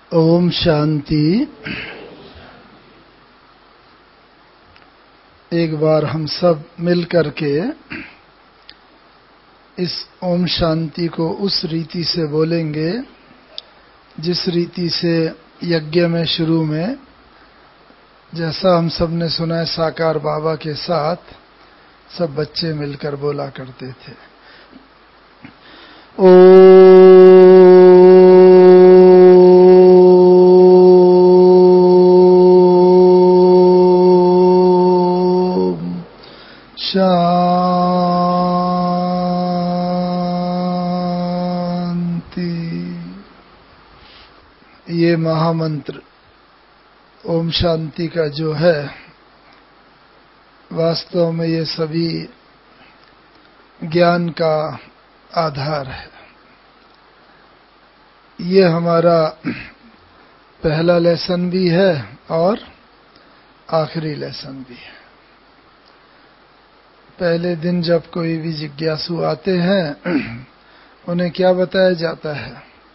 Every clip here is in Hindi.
ओम शांति। एक बार हम सब मिल करके इस ओम शांति को उस रीति से बोलेंगे जिस रीति से यज्ञ में शुरू में जैसा हम सब ने सुना है, साकार बाबा के साथ सब बच्चे मिलकर बोला करते थे। शांति। ये महामंत्र ओम शांति का जो है, वास्तव में ये सभी ज्ञान का आधार है। ये हमारा पहला लेसन भी है और आखिरी लेसन भी है। पहले दिन जब कोई भी जिज्ञासु आते हैं उन्हें क्या बताया जाता है?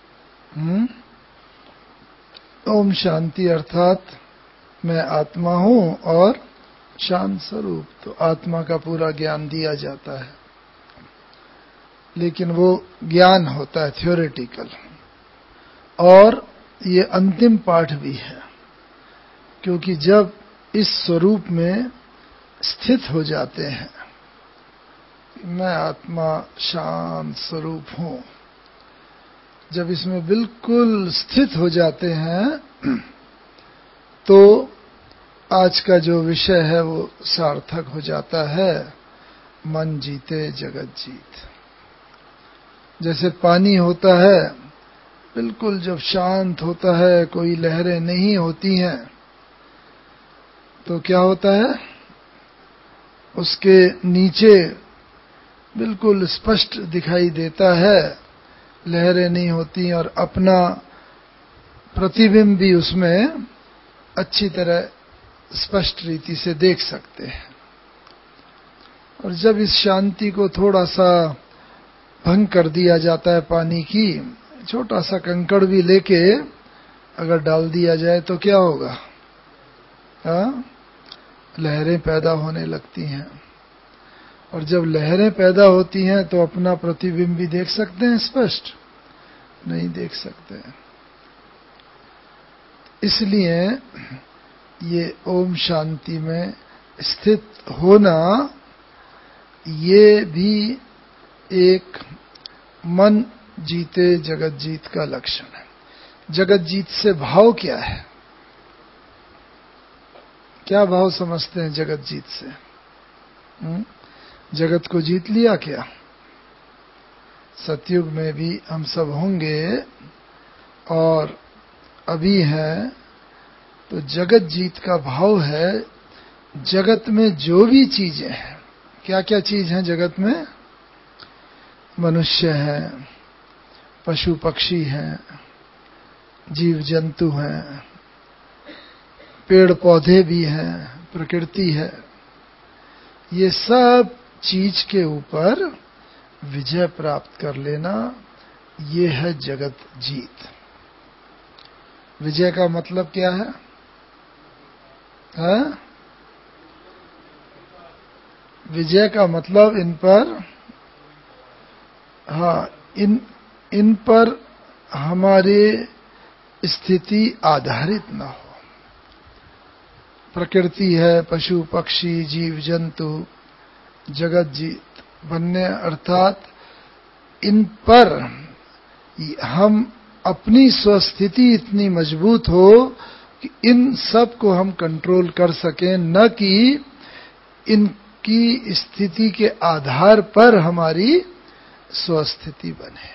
ओम शांति अर्थात मैं आत्मा हूं और शांत स्वरूप। तो आत्मा का पूरा ज्ञान दिया जाता है, लेकिन वो ज्ञान होता है थ्योरेटिकल, और ये अंतिम पाठ भी है, क्योंकि जब इस स्वरूप में स्थित हो जाते हैं, मैं आत्मा शांत स्वरूप हूं, जब इसमें बिल्कुल स्थित हो जाते हैं तो आज का जो विषय है वो सार्थक हो जाता है। मन जीते जगत जीत। जैसे पानी होता है, बिल्कुल जब शांत होता है, कोई लहरें नहीं होती हैं, तो क्या होता है? उसके नीचे बिल्कुल स्पष्ट दिखाई देता है, लहरें नहीं होती और अपना प्रतिबिंब भी उसमें अच्छी तरह स्पष्ट रीति से देख सकते हैं। और जब इस शांति को थोड़ा सा भंग कर दिया जाता है, पानी की छोटा सा कंकड़ भी लेके अगर डाल दिया जाए तो क्या होगा? लहरें पैदा होने लगती हैं। और जब लहरें पैदा होती हैं तो अपना प्रतिबिंब भी देख सकते हैं? स्पष्ट नहीं देख सकते हैं। इसलिए ये ओम शांति में स्थित होना, ये भी एक मन जीते जगत जीत का लक्षण है। जगत जीत से भाव क्या है? क्या भाव समझते हैं जगत जीत से? जगत को जीत लिया क्या? सतयुग में भी हम सब होंगे और अभी हैं, तो जगत जीत का भाव है। जगत में जो भी चीजें हैं, क्या क्या चीज हैं जगत में? मनुष्य हैं, पशु पक्षी हैं, जीव जंतु हैं, पेड़ पौधे भी हैं, प्रकृति है। ये सब चीज के ऊपर विजय प्राप्त कर लेना, ये है जगत जीत। विजय का मतलब क्या है? विजय का मतलब इन पर, इन पर हमारी स्थिति आधारित न हो। प्रकृति है, पशु पक्षी जीव जंतु, जगत जीत बनने अर्थात इन पर हम अपनी स्वस्थिति इतनी मजबूत हो कि इन सब को हम कंट्रोल कर सकें, न कि इनकी स्थिति के आधार पर हमारी स्वस्थिति बने।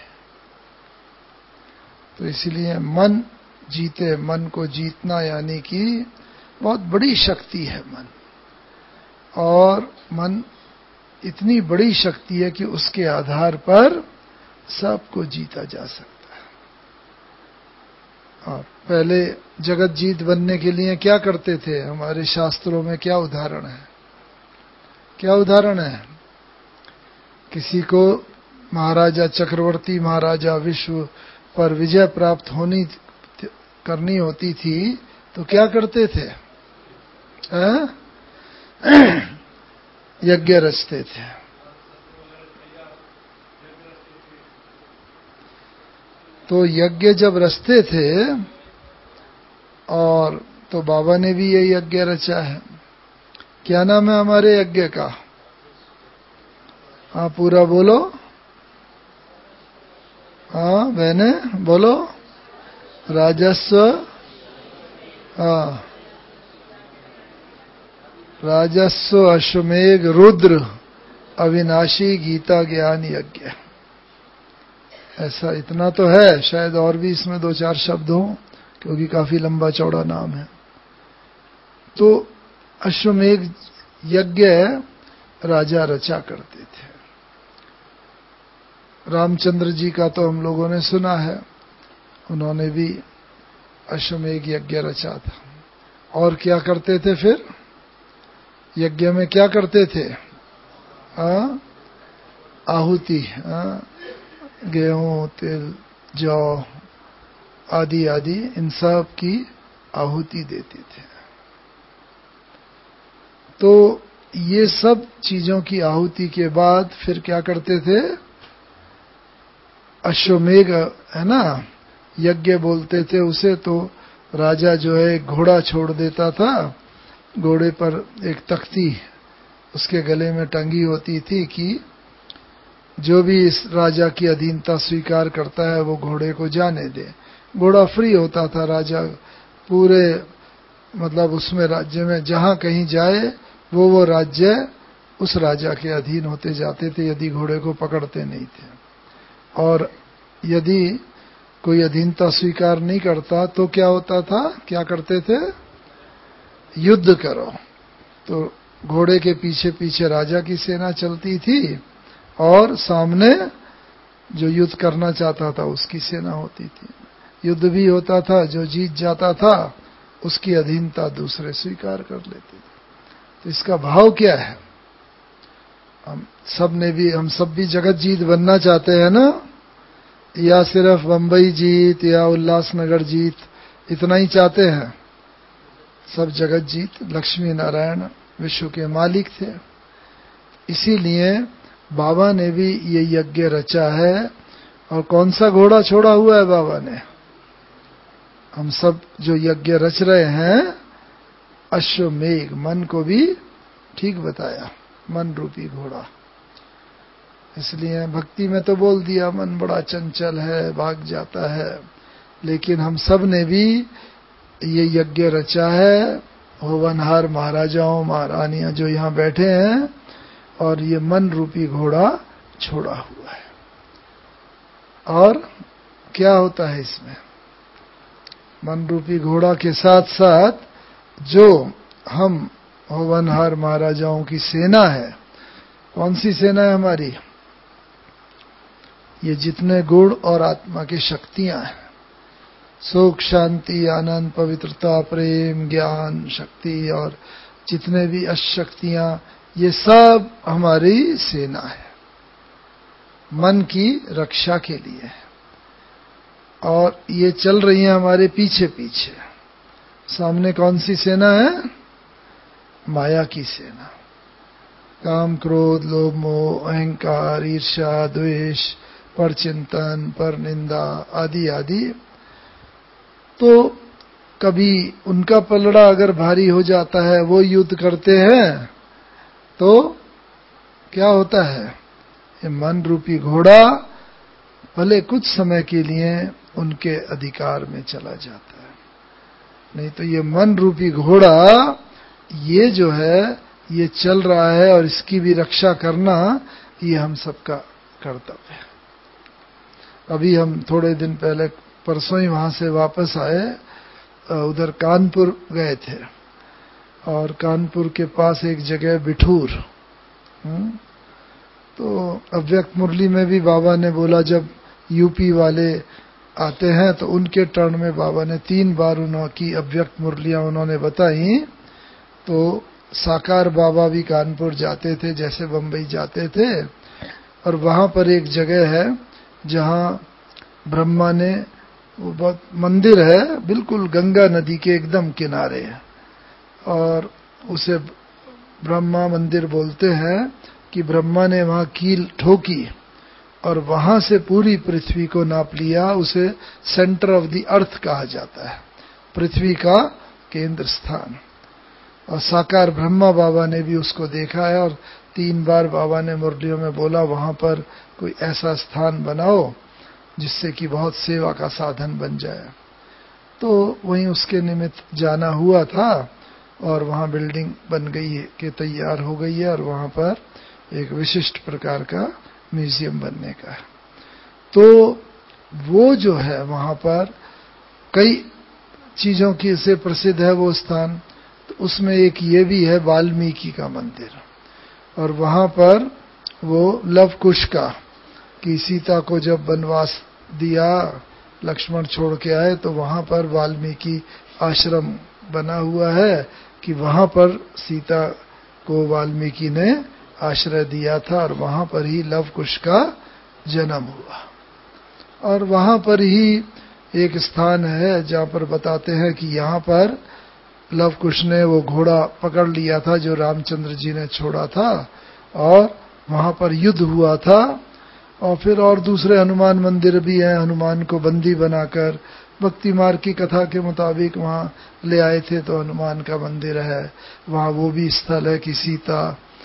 तो इसलिए मन जीते, मन को जीतना यानी कि बहुत बड़ी शक्ति है मन। और मन इतनी बड़ी शक्ति है कि उसके आधार पर सबको जीता जा सकता है। और पहले जगत जीत बनने के लिए क्या करते थे? हमारे शास्त्रों में क्या उदाहरण है? क्या उदाहरण है? किसी को महाराजा चक्रवर्ती महाराजा विश्व पर विजय प्राप्त होनी करनी होती थी तो क्या करते थे? यज्ञ रचते थे। तो यज्ञ जब रचते थे, और तो बाबा ने भी ये यज्ञ रचा है। क्या नाम है हमारे यज्ञ का? हाँ, पूरा बोलो। हाँ बहने बोलो। राजस्व, हाँ, राजस्व अश्वमेघ रुद्र अविनाशी गीता ज्ञान यज्ञ। ऐसा इतना तो है, शायद और भी इसमें 2-4 शब्द हों, क्योंकि काफी लंबा चौड़ा नाम है। तो अश्वमेघ यज्ञ राजा रचा करते थे। रामचंद्र जी का तो हम लोगों ने सुना है, उन्होंने भी अश्वमेघ यज्ञ रचा था। और क्या करते थे फिर? यज्ञ में क्या करते थे? आहुति, गेहूं, तिल, जौ आदि आदि इन सब की आहुति देते थे। तो ये सब चीजों की आहुति के बाद फिर क्या करते थे? अश्वमेघ है ना, यज्ञ बोलते थे उसे। तो राजा जो है घोड़ा छोड़ देता था, घोड़े पर एक तख्ती उसके गले में टंगी होती थी कि जो भी इस राजा की अधीनता स्वीकार करता है वो घोड़े को जाने दे। घोड़ा फ्री होता था, राजा पूरे मतलब उसमें राज्य में जहां कहीं जाए वो राज्य उस राजा के अधीन होते जाते थे, यदि घोड़े को पकड़ते नहीं थे। और यदि कोई अधीनता स्वीकार नहीं करता तो क्या होता था? क्या करते थे? युद्ध करो। तो घोड़े के पीछे पीछे राजा की सेना चलती थी और सामने जो युद्ध करना चाहता था उसकी सेना होती थी। युद्ध भी होता था, जो जीत जाता था उसकी अधीनता दूसरे स्वीकार कर लेते थे। तो इसका भाव क्या है? हम सब भी जगत जीत बनना चाहते हैं ना, या सिर्फ बंबई जीत या उल्लासनगर जीत इतना ही चाहते हैं? सब जगत जीत। लक्ष्मी नारायण विश्व के मालिक थे, इसीलिए बाबा ने भी ये यज्ञ रचा है। और कौन सा घोड़ा छोड़ा हुआ है बाबा ने? हम सब जो यज्ञ रच रहे हैं, अश्वमेघ, मन को भी ठीक बताया, मन रूपी घोड़ा। इसलिए भक्ति में तो बोल दिया मन बड़ा चंचल है, भाग जाता है, लेकिन हम सब ने भी ये यज्ञ रचा है। होवनहार महाराजाओं महारानियां जो यहाँ बैठे हैं, और ये मन रूपी घोड़ा छोड़ा हुआ है। और क्या होता है इसमें? मन रूपी घोड़ा के साथ साथ जो हम होवनहार महाराजाओं की सेना है, कौन सी सेना है हमारी? ये जितने गुण और आत्मा की शक्तियां हैं, सुख, शांति, आनंद, पवित्रता, प्रेम, ज्ञान, शक्ति और जितने भी अशक्तियां, ये सब हमारी सेना है, मन की रक्षा के लिए है। और ये चल रही है हमारे पीछे पीछे। सामने कौन सी सेना है? माया की सेना। काम, क्रोध, लोभ, मोह, अहंकार, ईर्ष्या, द्वेष, पर चिंतन, पर निंदा आदि आदि। तो कभी उनका पलड़ा अगर भारी हो जाता है, वो युद्ध करते हैं, तो क्या होता है? ये मन रूपी घोड़ा भले कुछ समय के लिए उनके अधिकार में चला जाता है, नहीं तो ये मन रूपी घोड़ा ये जो है ये चल रहा है, और इसकी भी रक्षा करना ये हम सबका कर्तव्य है। अभी हम थोड़े दिन पहले, परसों ही वहां से वापस आए, उधर कानपुर गए थे, और कानपुर के पास एक जगह बिठूर, तो अव्यक्त मुरली में भी बाबा ने बोला, जब यूपी वाले आते हैं तो उनके टर्न में बाबा ने 3 बार उनकी अव्यक्त मुरलियां उन्होंने बताई। तो साकार बाबा भी कानपुर जाते थे जैसे बंबई जाते थे, और वहां पर एक जगह है जहां ब्रह्मा ने वो बहुत मंदिर है, बिल्कुल गंगा नदी के एकदम किनारे है, और उसे ब्रह्मा मंदिर बोलते हैं कि ब्रह्मा ने वहां कील ठोकी और वहां से पूरी पृथ्वी को नाप लिया। उसे सेंटर ऑफ द अर्थ कहा जाता है, पृथ्वी का केंद्र स्थान। और साकार ब्रह्मा बाबा ने भी उसको देखा है, और 3 बार बाबा ने मुरलियों में बोला वहां पर कोई ऐसा स्थान बनाओ जिससे कि बहुत सेवा का साधन बन जाए। तो वहीं उसके निमित्त जाना हुआ था, और वहां बिल्डिंग बन गई है कि तैयार हो गई है, और वहां पर एक विशिष्ट प्रकार का म्यूजियम बनने का है। तो वो जो है वहां पर कई चीजों की से प्रसिद्ध है वो स्थान। तो उसमें एक ये भी है वाल्मीकि का मंदिर, और वहां पर वो लव कुश का, कि सीता को जब वनवास दिया, लक्ष्मण छोड़ के आए, तो वहां पर वाल्मीकि आश्रम बना हुआ है कि वहां पर सीता को वाल्मीकि ने आश्रय दिया था, और वहां पर ही लव कुश का जन्म हुआ। और वहां पर ही एक स्थान है जहां पर बताते हैं कि यहाँ पर लव कुश ने वो घोड़ा पकड़ लिया था जो रामचंद्र जी ने छोड़ा था, और वहां पर युद्ध हुआ था। और फिर और दूसरे हनुमान मंदिर भी हैं, हनुमान को बंदी बनाकर भक्ति मार्ग की कथा के मुताबिक वहां ले आए थे, तो हनुमान का मंदिर है वहां। वो भी स्थल है कि सीता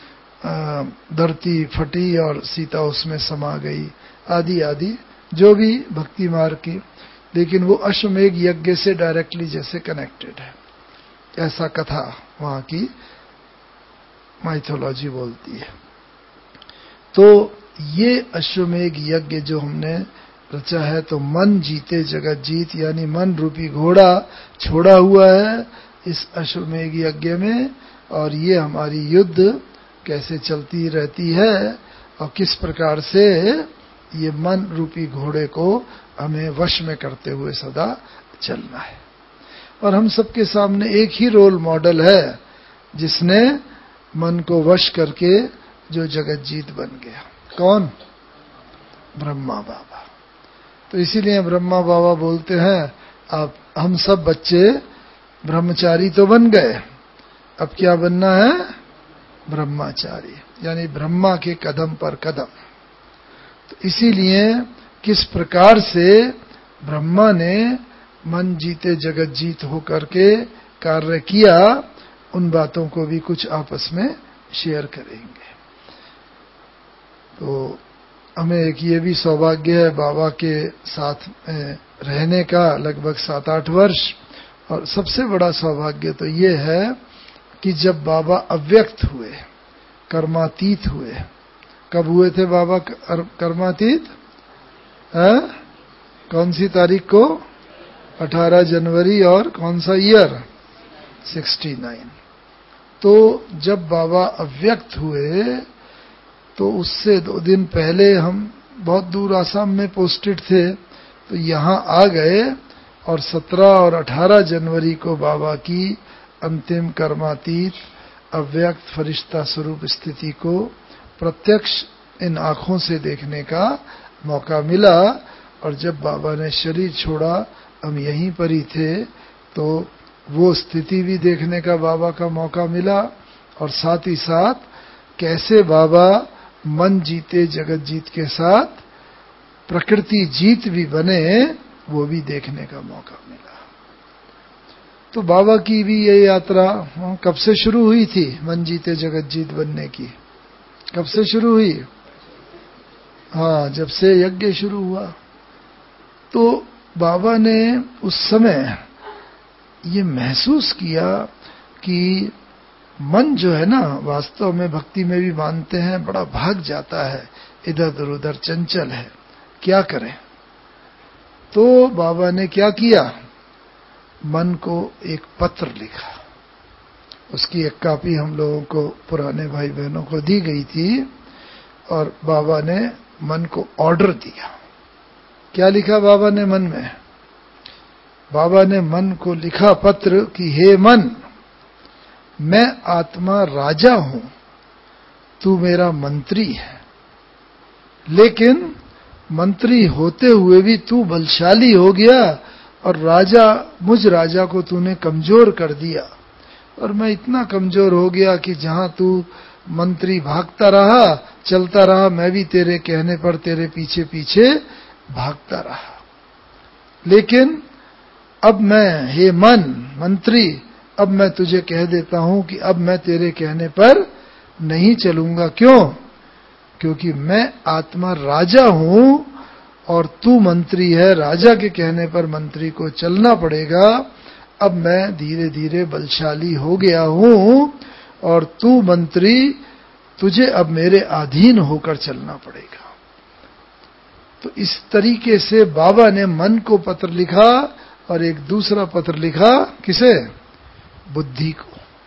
धरती फटी और सीता उसमें समा गई, आदि आदि जो भी भक्ति मार्ग की। लेकिन वो अश्वमेघ यज्ञ से डायरेक्टली जैसे कनेक्टेड है, ऐसा कथा वहां की माइथोलॉजी बोलती है। तो ये अश्वमेघ यज्ञ जो हमने रचा है, तो मन जीते जगत जीत, यानी मन रूपी घोड़ा छोड़ा हुआ है इस अश्वमेघ यज्ञ में। और ये हमारी युद्ध कैसे चलती रहती है, और किस प्रकार से ये मन रूपी घोड़े को हमें वश में करते हुए सदा चलना है। और हम सबके सामने एक ही रोल मॉडल है जिसने मन को वश करके जो जगत जीत बन गया। कौन? ब्रह्मा बाबा। तो इसीलिए ब्रह्मा बाबा बोलते हैं अब हम सब बच्चे ब्रह्मचारी तो बन गए, अब क्या बनना है? ब्रह्मचारी, यानी ब्रह्मा के कदम पर कदम। तो इसीलिए किस प्रकार से ब्रह्मा ने मन जीते जगत जीत होकर के कार्य किया, उन बातों को भी कुछ आपस में शेयर करेंगे। तो हमें एक ये भी सौभाग्य है बाबा के साथ रहने का, लगभग 7-8 वर्ष। और सबसे बड़ा सौभाग्य तो ये है कि जब बाबा अव्यक्त हुए, कर्मातीत हुए। कब हुए थे बाबा कर्मातीत? कौन सी तारीख को? 18 जनवरी। और कौन सा ईयर? 69। तो जब बाबा अव्यक्त हुए तो उससे 2 दिन पहले हम बहुत दूर आसाम में पोस्टेड थे, तो यहाँ आ गए, और 17 और 18 जनवरी को बाबा की अंतिम कर्मातीत अव्यक्त फरिश्ता स्वरूप स्थिति को प्रत्यक्ष इन आंखों से देखने का मौका मिला। और जब बाबा ने शरीर छोड़ा, हम यहीं पर ही थे, तो वो स्थिति भी देखने का बाबा का मौका मिला, और साथ ही साथ कैसे बाबा मन जीते जगत जीत के साथ प्रकृति जीत भी बने, वो भी देखने का मौका मिला। तो बाबा की भी ये यात्रा कब से शुरू हुई थी? मन जीते जगत जीत बनने की कब से शुरू हुई? हाँ, जब से यज्ञ शुरू हुआ। तो बाबा ने उस समय ये महसूस किया कि मन जो है ना, वास्तव में भक्ति में भी मानते हैं बड़ा भाग जाता है, इधर उधर चंचल है, क्या करें? तो बाबा ने क्या किया? मन को एक पत्र लिखा। उसकी एक कॉपी हम लोगों को, पुराने भाई बहनों को दी गई थी, और बाबा ने मन को ऑर्डर दिया। क्या लिखा बाबा ने मन में? बाबा ने मन को लिखा पत्र कि हे मन, मैं आत्मा राजा हूं, तू मेरा मंत्री है, लेकिन मंत्री होते हुए भी तू बलशाली हो गया और मुझ राजा को तूने कमजोर कर दिया, और मैं इतना कमजोर हो गया कि जहां तू मंत्री भागता रहा, चलता रहा, मैं भी तेरे कहने पर तेरे पीछे पीछे भागता रहा। लेकिन अब मैं, हे मंत्री, अब मैं तुझे कह देता हूं कि अब मैं तेरे कहने पर नहीं चलूंगा। क्यों? क्योंकि मैं आत्मा राजा हूं और तू मंत्री है, राजा के कहने पर मंत्री को चलना पड़ेगा। अब मैं धीरे धीरे बलशाली हो गया हूं और तू मंत्री, तुझे अब मेरे अधीन होकर चलना पड़ेगा। तो इस तरीके से बाबा ने मन को पत्र लिखा और एक दूसरा पत्र लिखा, किसे? बुद्धि को।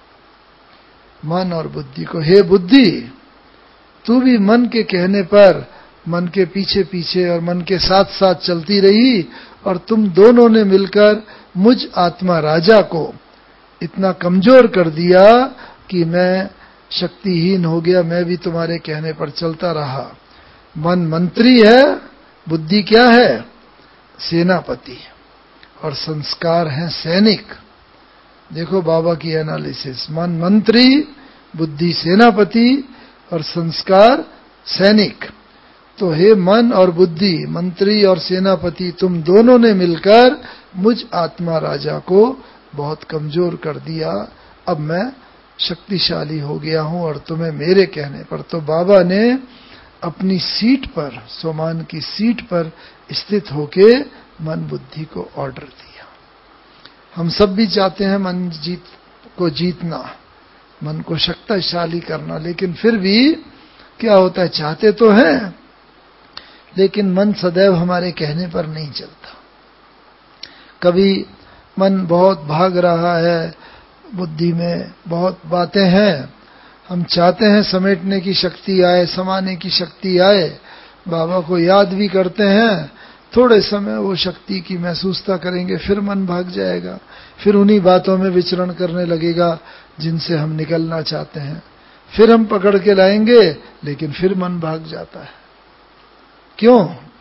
मन और बुद्धि को, हे बुद्धि, तू भी मन के कहने पर मन के पीछे पीछे और मन के साथ साथ चलती रही, और तुम दोनों ने मिलकर मुझ आत्मा राजा को इतना कमजोर कर दिया कि मैं शक्तिहीन हो गया। मैं भी तुम्हारे कहने पर चलता रहा। मन मंत्री है, बुद्धि क्या है? सेनापति, और संस्कार हैं सैनिक। देखो बाबा की एनालिसिस, मन मंत्री, बुद्धि सेनापति और संस्कार सैनिक। तो हे मन और बुद्धि, मंत्री और सेनापति, तुम दोनों ने मिलकर मुझ आत्मा राजा को बहुत कमजोर कर दिया। अब मैं शक्तिशाली हो गया हूं और तुम्हें मेरे कहने पर। तो बाबा ने अपनी सीट पर, सोमान की सीट पर स्थित होके मन बुद्धि को ऑर्डर दिया। हम सब भी चाहते हैं मन को जीतना, मन को शक्तिशाली करना, लेकिन फिर भी क्या होता है, चाहते तो हैं लेकिन मन सदैव हमारे कहने पर नहीं चलता। कभी मन बहुत भाग रहा है, बुद्धि में बहुत बातें हैं, हम चाहते हैं समेटने की शक्ति आए, समाने की शक्ति आए, बाबा को याद भी करते हैं, थोड़े समय वो शक्ति की महसूसता करेंगे, फिर मन भाग जाएगा, फिर उन्हीं बातों में विचरण करने लगेगा जिनसे हम निकलना चाहते हैं। फिर हम पकड़ के लाएंगे, लेकिन फिर मन भाग जाता है। क्यों?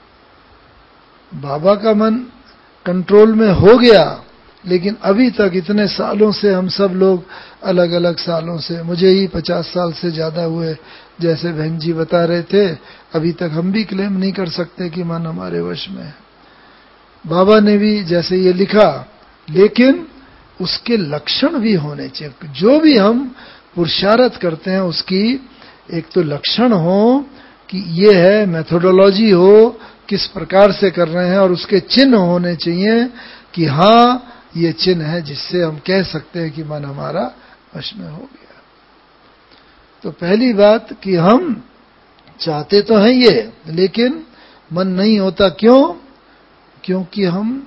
बाबा का मन कंट्रोल में हो गया, लेकिन अभी तक इतने सालों से हम सब लोग, अलग अलग सालों से, मुझे ही 50 साल से ज्यादा हुए, जैसे बहन जी बता रहे थे, अभी तक हम भी क्लेम नहीं कर सकते कि मन हमारे वश में है। बाबा ने भी जैसे ये लिखा, लेकिन उसके लक्षण भी होने चाहिए। जो भी हम पुरुषार्थ करते हैं उसकी एक तो लक्षण हो कि ये है, मेथोडोलॉजी हो, किस प्रकार से कर रहे हैं, और उसके चिन्ह होने चाहिए कि हाँ ये चिन्ह है जिससे हम कह सकते हैं कि मन हमारा वश में हो गया। तो पहली बात कि हम चाहते तो हैं ये, लेकिन मन नहीं होता। क्यों? क्योंकि हम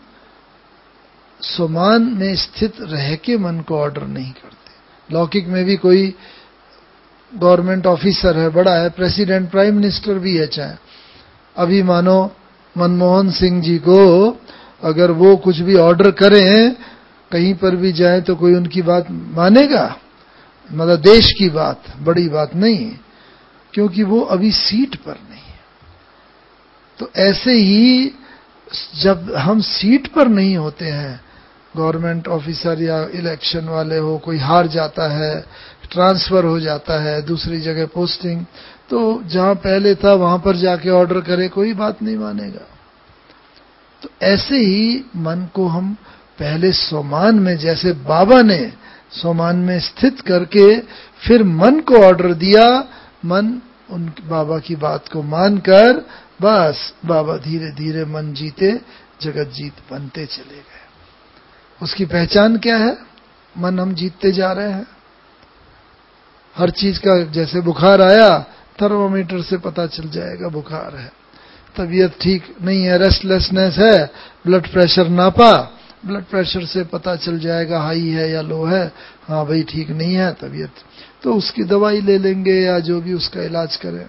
सोमान में स्थित रह के मन को ऑर्डर नहीं करते। लौकिक में भी कोई गवर्नमेंट ऑफिसर है, बड़ा है, प्रेसिडेंट, प्राइम मिनिस्टर भी है, चाहे अभी मानो मनमोहन सिंह जी को अगर वो कुछ भी ऑर्डर करें, कहीं पर भी जाए, तो कोई उनकी बात मानेगा? मतलब देश की बात, बड़ी बात नहीं, क्योंकि वो अभी सीट पर नहीं है। तो ऐसे ही जब हम सीट पर नहीं होते हैं, गवर्नमेंट ऑफिसर या इलेक्शन वाले हो, कोई हार जाता है, ट्रांसफर हो जाता है, दूसरी जगह पोस्टिंग, तो जहां पहले था वहां पर जाके ऑर्डर करे, कोई बात नहीं मानेगा। तो ऐसे ही मन को हम पहले सोमान में, जैसे बाबा ने सोमान में स्थित करके फिर मन को ऑर्डर दिया, मन उन बाबा की बात को मानकर, बस बाबा धीरे धीरे मन जीते जगत जीत बनते चले गए। उसकी पहचान क्या है? मन हम जीतते जा रहे हैं। हर चीज का, जैसे बुखार आया, थर्मोमीटर से पता चल जाएगा बुखार है, तबीयत ठीक नहीं है, रेस्टलेसनेस है, ब्लड प्रेशर नापा, ब्लड प्रेशर से पता चल जाएगा हाई है या लो है, हाँ भाई ठीक नहीं है तबीयत, तो उसकी दवाई ले लेंगे या जो भी उसका इलाज करें।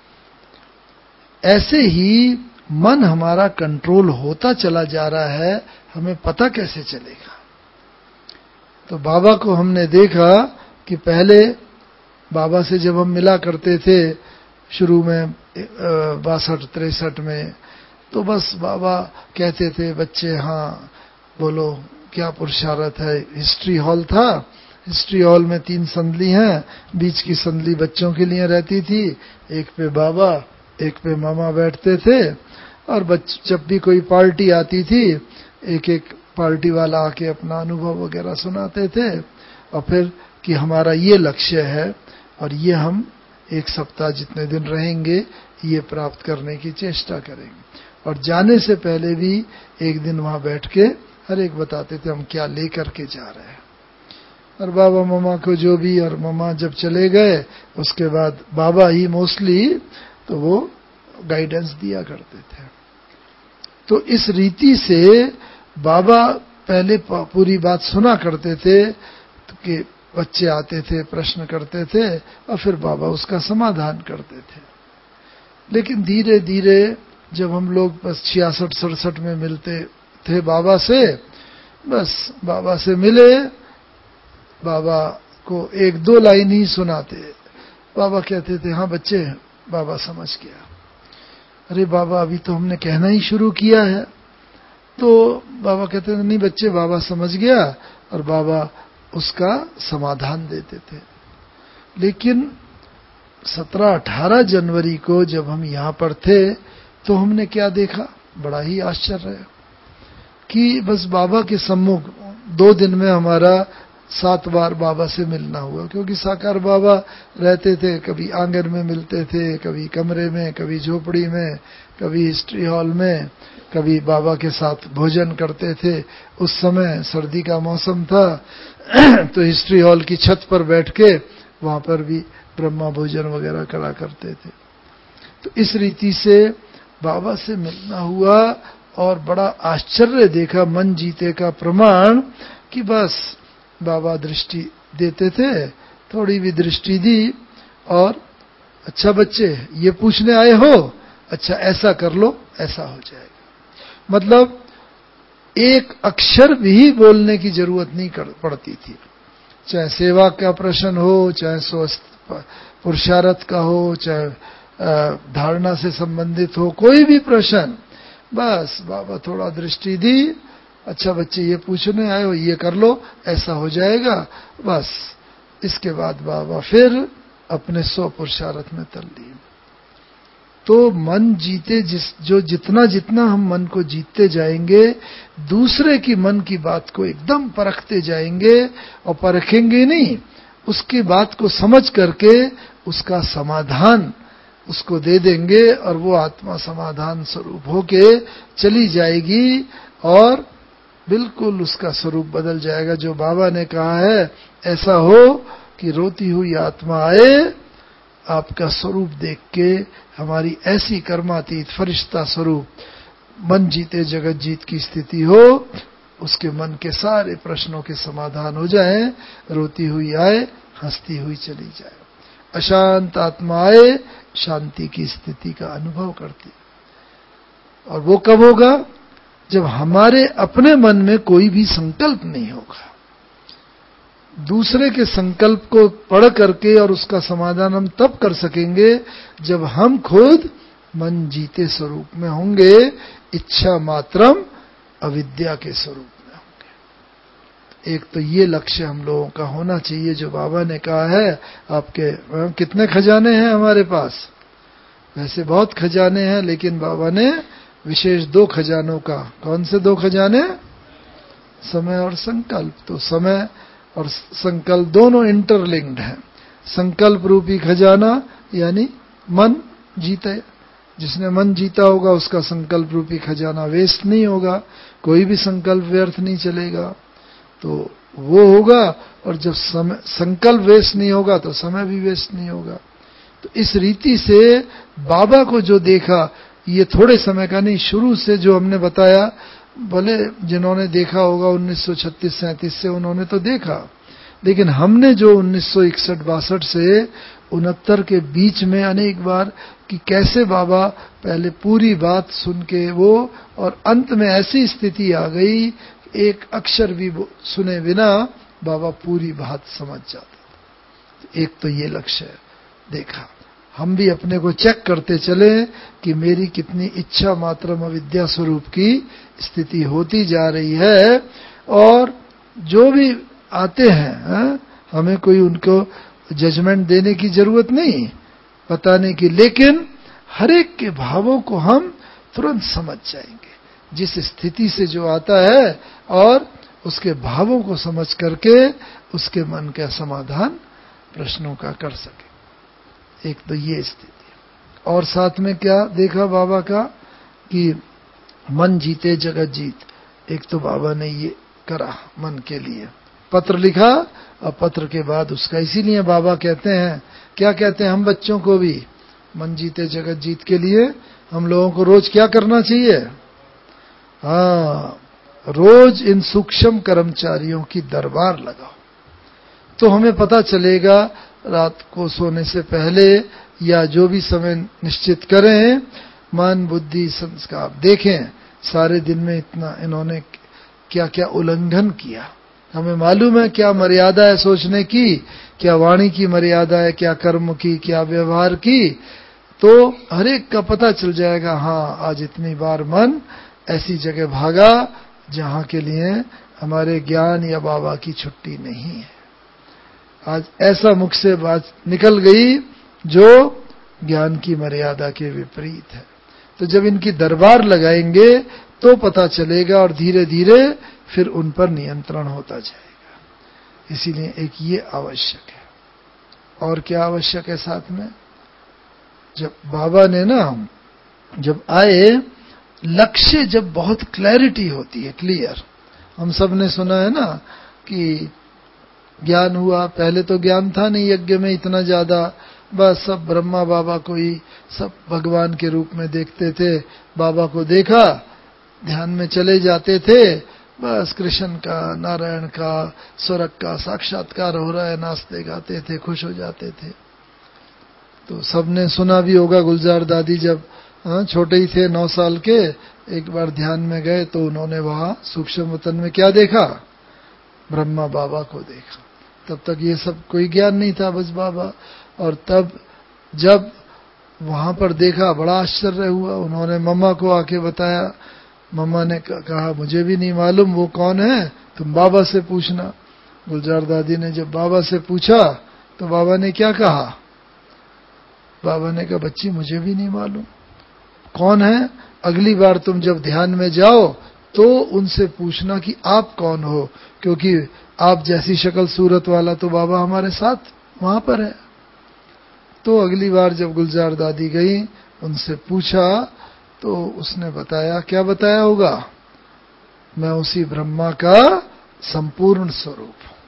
ऐसे ही मन हमारा कंट्रोल होता चला जा रहा है, हमें पता कैसे चलेगा? तो बाबा को हमने देखा कि पहले बाबा से जब हम मिला करते थे शुरू में 62-63 में, तो बस बाबा कहते थे, बच्चे हाँ बोलो क्या पुरुषार्थ है। हिस्ट्री हॉल था, हिस्ट्री हॉल में 3 संदली हैं, बीच की संदली बच्चों के लिए रहती थी, एक पे बाबा एक पे मामा बैठते थे, और जब भी कोई पार्टी आती थी एक एक पार्टी वाला आके अपना अनुभव वगैरह सुनाते थे, और फिर कि हमारा ये लक्ष्य है और ये हम 1 सप्ताह जितने दिन रहेंगे ये प्राप्त करने की चेष्टा करेंगे। और जाने से पहले भी एक दिन वहां बैठ के हर एक बताते थे हम क्या लेकर के जा रहे हैं, और बाबा मामा को जो भी, और मामा जब चले गए उसके बाद बाबा ही मोस्टली तो वो गाइडेंस दिया करते थे। तो इस रीति से बाबा पहले पूरी बात सुना करते थे, तो कि बच्चे आते थे प्रश्न करते थे और फिर बाबा उसका समाधान करते थे। लेकिन धीरे धीरे जब हम लोग बस 66-67 में मिलते थे बाबा से, बस बाबा से मिले, बाबा को 1-2 लाइन ही सुनाते, बाबा कहते थे हाँ बच्चे बाबा समझ गया। अरे बाबा अभी तो हमने कहना ही शुरू किया है। तो बाबा कहते थे नहीं बच्चे बाबा समझ गया, और बाबा उसका समाधान देते थे। लेकिन 17-18 जनवरी को जब हम यहाँ पर थे तो हमने क्या देखा, बड़ा ही आश्चर्य है कि बस बाबा के सम्मुख 2 दिन में हमारा 7 बार बाबा से मिलना हुआ, क्योंकि साकार बाबा रहते थे, कभी आंगन में मिलते थे, कभी कमरे में, कभी झोपड़ी में, कभी हिस्ट्री हॉल में, कभी बाबा के साथ भोजन करते थे। उस समय सर्दी का मौसम था तो हिस्ट्री हॉल की छत पर बैठ के वहां पर भी ब्रह्मा भोजन वगैरह करा करते थे। तो इस रीति से बाबा से मिलना हुआ और बड़ा आश्चर्य देखा, मन जीते का प्रमाण कि बस बाबा दृष्टि देते थे, थोड़ी भी दृष्टि दी, और अच्छा बच्चे ये पूछने आए हो, अच्छा ऐसा कर लो, ऐसा हो जाएगा। मतलब एक अक्षर भी बोलने की जरूरत नहीं पड़ती थी, चाहे सेवा का प्रश्न हो, चाहे स्वस्थ पुरुषार्थ का हो, चाहे धारणा से संबंधित हो, कोई भी प्रश्न, बस बाबा थोड़ा दृष्टि दी, अच्छा बच्चे ये पूछने आए हो, ये कर लो, ऐसा हो जाएगा, बस। इसके बाद बाबा फिर अपने 100 पुरुषार्थ में तल्लीन। तो मन जीते जो जितना जितना हम मन को जीतते जाएंगे, दूसरे की मन की बात को एकदम परखते जाएंगे, और परखेंगे नहीं, उसकी बात को समझ करके उसका समाधान उसको दे देंगे, और वो आत्मा समाधान स्वरूप होके चली जाएगी, और बिल्कुल उसका स्वरूप बदल जाएगा। जो बाबा ने कहा है ऐसा हो कि रोती हुई आत्मा आए आपका स्वरूप देख के, हमारी ऐसी कर्मातीत फरिश्ता स्वरूप मन जीते जगत जीत की स्थिति हो, उसके मन के सारे प्रश्नों के समाधान हो जाए, रोती हुई आए हंसती हुई चली जाए, अशांत आत्मा आए शांति की स्थिति का अनुभव करती। और वो कब होगा, जब हमारे अपने मन में कोई भी संकल्प नहीं होगा। दूसरे के संकल्प को पढ़ करके और उसका समाधान हम तब कर सकेंगे जब हम खुद मन जीते स्वरूप में होंगे, इच्छा मात्रम अविद्या के स्वरूप में होंगे। एक तो ये लक्ष्य हम लोगों का होना चाहिए, जो बाबा ने कहा है। आपके कितने खजाने हैं हमारे पास, वैसे बहुत खजाने हैं, लेकिन बाबा ने विशेष 2 खजानों का, कौन से 2 खजाने, समय और संकल्प। तो समय और संकल्प दोनों इंटरलिंक्ड हैं। संकल्प रूपी खजाना यानी मन जीते, जिसने मन जीता होगा उसका संकल्प रूपी खजाना वेस्ट नहीं होगा, कोई भी संकल्प व्यर्थ नहीं चलेगा, तो वो होगा। और जब संकल्प वेस्ट नहीं होगा तो समय भी वेस्ट नहीं होगा। तो इस रीति से बाबा को जो देखा, ये थोड़े समय का नहीं, शुरू से जो हमने बताया, भले जिन्होंने देखा होगा 1936-37 से उन्होंने तो देखा, लेकिन हमने जो 1961-62 से 69 के बीच में अनेक बार कि कैसे बाबा पहले पूरी बात सुन के वो, और अंत में ऐसी स्थिति आ गई एक अक्षर भी सुने बिना बाबा पूरी बात समझ जाते। एक तो ये लक्ष्य देखा हम भी अपने को चेक करते चले कि मेरी कितनी इच्छा मात्र अविद्या स्वरूप की स्थिति होती जा रही है। और जो भी आते हैं हमें कोई उनको जजमेंट देने की जरूरत नहीं, बताने की, लेकिन हर एक के भावों को हम तुरंत समझ जाएंगे जिस स्थिति से जो आता है, और उसके भावों को समझ करके उसके मन का समाधान प्रश्नों का कर सके। एक तो ये स्थिति। और साथ में क्या देखा बाबा का कि मन जीते जगत जीत। एक तो बाबा ने ये करा मन के लिए, पत्र लिखा, और पत्र के बाद उसका, इसीलिए बाबा कहते हैं, क्या कहते हैं हम बच्चों को भी, मन जीते जगत जीत के लिए हम लोगों को रोज क्या करना चाहिए? हाँ, रोज इन सूक्ष्म कर्मचारियों की दरबार लगाओ, तो हमें पता चलेगा रात को सोने से पहले या जो भी समय निश्चित करें, मन बुद्धि संस्कार देखें सारे दिन में इतना इन्होंने क्या क्या उल्लंघन किया। हमें मालूम है क्या मर्यादा है सोचने की, क्या वाणी की मर्यादा है, क्या कर्म की, क्या व्यवहार की, तो हर एक का पता चल जाएगा। हाँ, आज इतनी बार मन ऐसी जगह भागा जहां के लिए हमारे ज्ञान या बाबा की छुट्टी नहीं है। आज ऐसा मुख से बात निकल गई जो ज्ञान की मर्यादा के विपरीत है। तो जब इनकी दरबार लगाएंगे तो पता चलेगा, और धीरे धीरे फिर उन पर नियंत्रण होता जाएगा। इसीलिए एक ये आवश्यक है। और क्या आवश्यक है साथ में? जब बाबा ने ना, जब आए, लक्ष्य जब बहुत क्लैरिटी होती है, क्लियर। हम सब ने सुना है ना कि ज्ञान हुआ, पहले तो ज्ञान था नहीं यज्ञ में इतना ज्यादा, बस सब ब्रह्मा बाबा को ही सब भगवान के रूप में देखते थे। बाबा को देखा, ध्यान में चले जाते थे, बस कृष्ण का, नारायण का, स्वर्ग का साक्षात्कार हो रहा है, नाचते गाते थे, खुश हो जाते थे। तो सबने सुना भी होगा, गुलजार दादी जब छोटे ही थे, 9 साल के, एक बार ध्यान में गए तो उन्होंने वहां सूक्ष्म वतन में क्या देखा? ब्रह्मा बाबा को देखा। तब तक ये सब कोई ज्ञान नहीं था, बस बाबा। और तब जब वहां पर देखा, बड़ा आश्चर्य हुआ। उन्होंने मम्मा को आके बताया, मम्मा ने कहा मुझे भी नहीं मालूम वो कौन है, तुम बाबा से पूछना। गुलजार दादी ने जब बाबा से पूछा तो बाबा ने क्या कहा? बाबा ने कहा बच्ची मुझे भी नहीं मालूम कौन है, अगली बार तुम जब ध्यान में जाओ तो उनसे पूछना कि आप कौन हो, क्योंकि आप जैसी शक्ल सूरत वाला तो बाबा हमारे साथ वहां पर है। तो अगली बार जब गुलजार दादी गई, उनसे पूछा तो उसने बताया, क्या बताया होगा? मैं उसी ब्रह्मा का संपूर्ण स्वरूप हूं।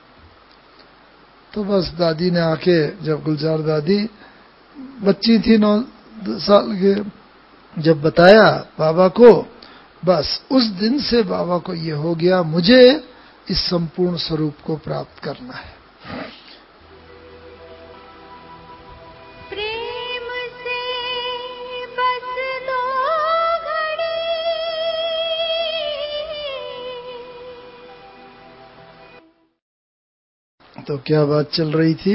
तो बस दादी ने आके, जब गुलजार दादी बच्ची थी 9 साल के, जब बताया बाबा को, बस उस दिन से बाबा को ये हो गया, मुझे इस संपूर्ण स्वरूप को प्राप्त करना है। प्रेम से बस दो घड़ी तो क्या बात चल रही थी?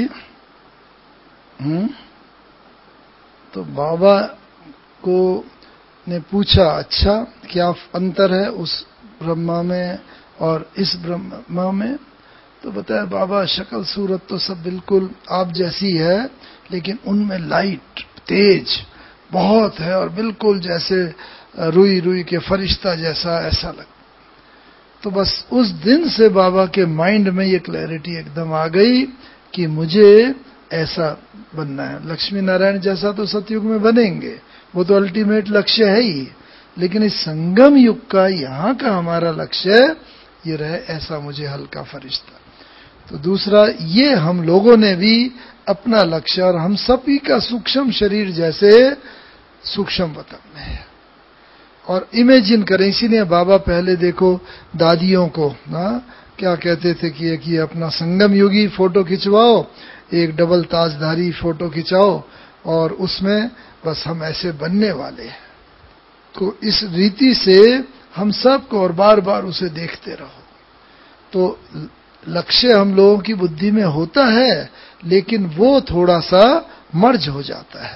तो बाबा को ने पूछा, अच्छा क्या अंतर है उस ब्रह्मा में और इस ब्रह्मा में? तो बताया बाबा शक्ल सूरत तो सब बिल्कुल आप जैसी है, लेकिन उनमें लाइट तेज बहुत है, और बिल्कुल जैसे रुई रुई के फरिश्ता जैसा ऐसा लग। तो बस उस दिन से बाबा के माइंड में ये क्लैरिटी एकदम आ गई कि मुझे ऐसा बनना है। लक्ष्मी नारायण जैसा तो सतयुग में बनेंगे, वो तो अल्टीमेट लक्ष्य है ही, लेकिन इस संगम युग का यहाँ का हमारा लक्ष्य ये रहे, ऐसा मुझे हल्का फरिश्ता। तो दूसरा, ये हम लोगों ने भी अपना लक्ष्य, और हम सभी का सूक्ष्म शरीर जैसे सूक्ष्म वतन में है। और इमेजिन करें, इसीलिए बाबा पहले देखो दादियों को ना क्या कहते थे कि एक ये अपना संगम युगी फोटो खिंचवाओ, एक डबल ताजधारी फोटो खिंचाओ, और उसमें बस हम ऐसे बनने वाले हैं। तो इस रीति से हम सबको, और बार बार उसे देखते रहो। तो लक्ष्य हम लोगों की बुद्धि में होता है, लेकिन वो थोड़ा सा मर्ज हो जाता है।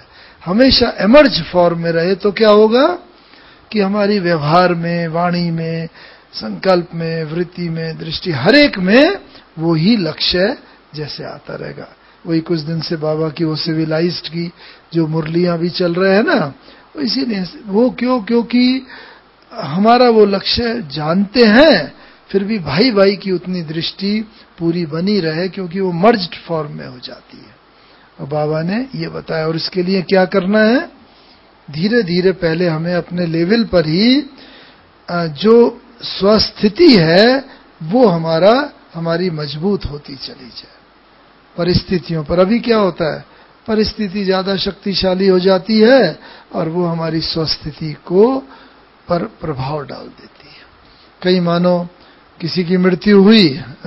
हमेशा एमर्ज फॉर्म में रहे तो क्या होगा कि हमारी व्यवहार में, वाणी में, संकल्प में, वृत्ति में, दृष्टि, हर एक में वो ही लक्ष्य जैसे आता रहेगा। वही कुछ दिन से बाबा की वो सिविलाइज्ड की जो मुरलियां भी चल रहे हैं ना, वो इसीलिए वो क्योंकि हमारा वो लक्ष्य जानते हैं, फिर भी भाई भाई की उतनी दृष्टि पूरी बनी रहे, क्योंकि वो मर्ज्ड फॉर्म में हो जाती है। और बाबा ने ये बताया, और इसके लिए क्या करना है, धीरे धीरे पहले हमें अपने लेवल पर ही जो स्वस्थिति है वो हमारी मजबूत होती चली जाए परिस्थितियों पर। अभी क्या होता है, परिस्थिति ज्यादा शक्तिशाली हो जाती है और वो हमारी स्वस्थिति को पर प्रभाव डाल देती है। कहीं मानो किसी की मृत्यु हुई,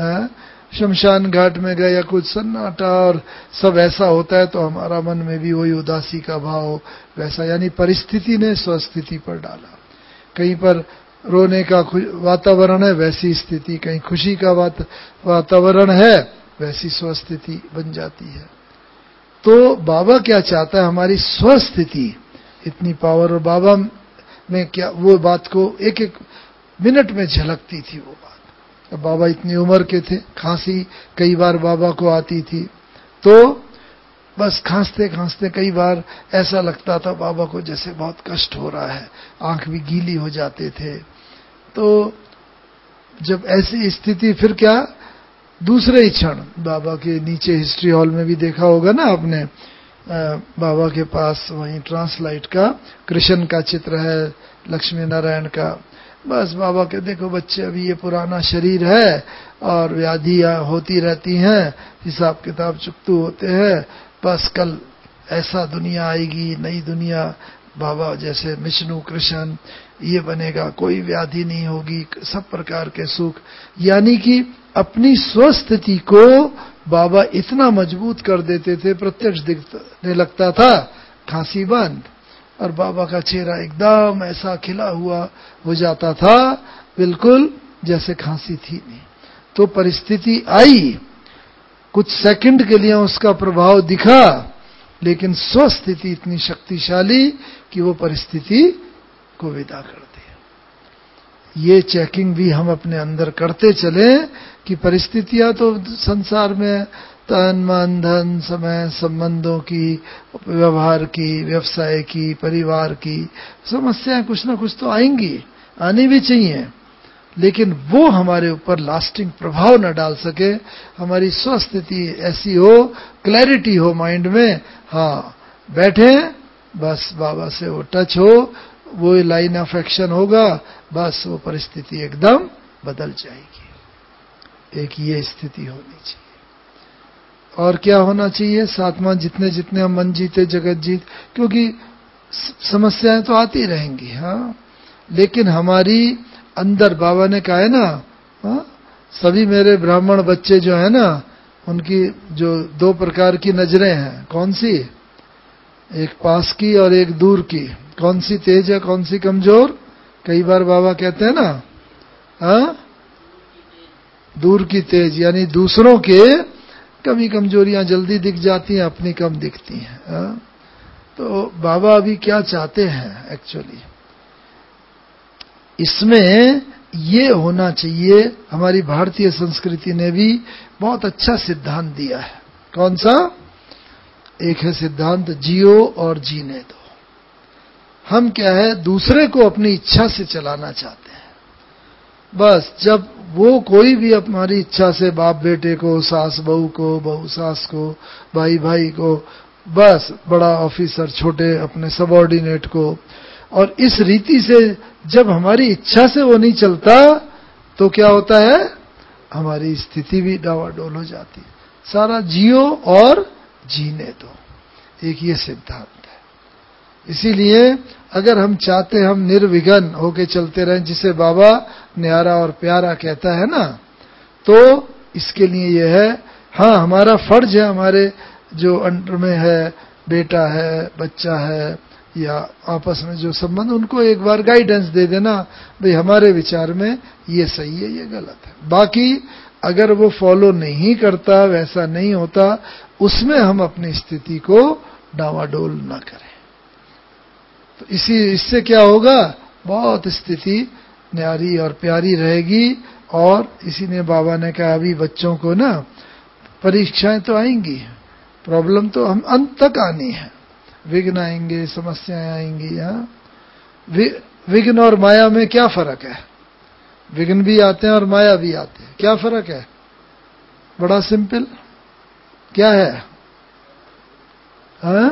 शमशान घाट में गए या कुछ सन्नाटा और सब ऐसा होता है, तो हमारा मन में भी वही उदासी का भाव वैसा, यानी परिस्थिति ने स्वस्थिति पर डाला। कहीं पर रोने का वातावरण है, वैसी स्थिति, कहीं खुशी का वातावरण है, वैसी स्वस्थिति बन जाती है। तो बाबा क्या चाहता है, हमारी स्वस्थिति इतनी पावर, और बाबा में क्या वो बात को एक एक मिनट में झलकती थी वो बात। अब बाबा इतनी उम्र के थे, खांसी कई बार बाबा को आती थी, तो बस खांसते खांसते कई बार ऐसा लगता था बाबा को जैसे बहुत कष्ट हो रहा है, आंख भी गीली हो जाते थे। तो जब ऐसी स्थिति, फिर क्या, दूसरे ही क्षण बाबा के नीचे हिस्ट्री हॉल में भी देखा होगा ना आपने, बाबा के पास वहीं ट्रांसलाइट का कृष्ण का चित्र है, लक्ष्मी नारायण का। बस बाबा के देखो बच्चे, अभी ये पुराना शरीर है और व्याधियां होती रहती हैं, हिसाब किताब चुकतू होते हैं, बस कल ऐसा दुनिया आएगी, नई दुनिया, बाबा जैसे विष्णु कृष्ण ये बनेगा, कोई व्याधि नहीं होगी, सब प्रकार के सुख। यानी कि अपनी स्वस्थिति को बाबा इतना मजबूत कर देते थे, प्रत्यक्ष दिखने लगता था खांसी बंद, और बाबा का चेहरा एकदम ऐसा खिला हुआ हो जाता था, बिल्कुल जैसे खांसी थी नहीं। तो परिस्थिति आई, कुछ सेकंड के लिए उसका प्रभाव दिखा, लेकिन स्वस्थिति इतनी शक्तिशाली कि वो परिस्थिति को विदा कर दे। ये चेकिंग भी हम अपने अंदर करते चले कि परिस्थितियां तो संसार में तन मन धन समय संबंधों की, व्यवहार की, व्यवसाय की, परिवार की समस्याएं कुछ ना कुछ तो आएंगी, आनी भी चाहिए, लेकिन वो हमारे ऊपर लास्टिंग प्रभाव न डाल सके। हमारी स्वस्थिति ऐसी हो, क्लैरिटी हो माइंड में, हाँ बैठे बस बाबा से वो टच हो, वो लाइन ऑफ एक्शन होगा, बस वो परिस्थिति एकदम बदल जाएगी। एक ये स्थिति होनी चाहिए। और क्या होना चाहिए, सातवां, जितने जितने हम मन जीते जगत जीत, क्योंकि समस्याएं तो आती रहेंगी, हाँ, लेकिन हमारी अंदर, बाबा ने कहा है ना, हाँ, सभी मेरे ब्राह्मण बच्चे जो है ना, उनकी जो दो प्रकार की नजरें हैं, कौन सी, एक पास की और एक दूर की, कौन सी तेज है कौन सी कमजोर, कई बार बाबा कहते हैं ना, हाँ, दूर की तेज, यानी दूसरों के कमी कमजोरियां जल्दी दिख जाती हैं, अपनी कम दिखती हैं, हाँ? तो बाबा अभी क्या चाहते हैं एक्चुअली, इसमें ये होना चाहिए। हमारी भारतीय संस्कृति ने भी बहुत अच्छा सिद्धांत दिया है। कौन सा, एक है सिद्धांत जियो और जीने दो। हम क्या है, दूसरे को अपनी इच्छा से चलाना चाहते हैं। बस जब वो कोई भी हमारी इच्छा से, बाप बेटे को, सास बहू को, बहू सास को, भाई भाई को, बस बड़ा ऑफिसर छोटे अपने सबऑर्डिनेट को, और इस रीति से जब हमारी इच्छा से वो नहीं चलता तो क्या होता है, हमारी स्थिति भी डावाडोल हो जाती है। सारा जियो और जीने दो, एक ये सिद्धांत है। इसीलिए अगर हम चाहते हम निर्विघ्न होके चलते रहें, जिसे बाबा न्यारा और प्यारा कहता है ना, तो इसके लिए यह है, हाँ हमारा फर्ज है, हमारे जो अंडर में है, बेटा है, बच्चा है, या आपस में जो संबंध, उनको एक बार गाइडेंस दे देना, भाई हमारे विचार में ये सही है, ये गलत है। बाकी अगर वो फॉलो नहीं करता, वैसा नहीं होता, उसमें हम अपनी स्थिति को डावाडोल न करें। तो इससे क्या होगा, बहुत स्थिति न्यारी और प्यारी रहेगी। और इसीलिए बाबा ने कहा अभी बच्चों को ना परीक्षाएं तो आएंगी, प्रॉब्लम तो हम अंत तक आनी है, विघ्न आएंगे, समस्याएं आएंगी। हाँ, विघ्न और माया में क्या फर्क है? विघ्न भी आते हैं और माया भी आते हैं, क्या फर्क है? बड़ा सिंपल, क्या है? हाँ?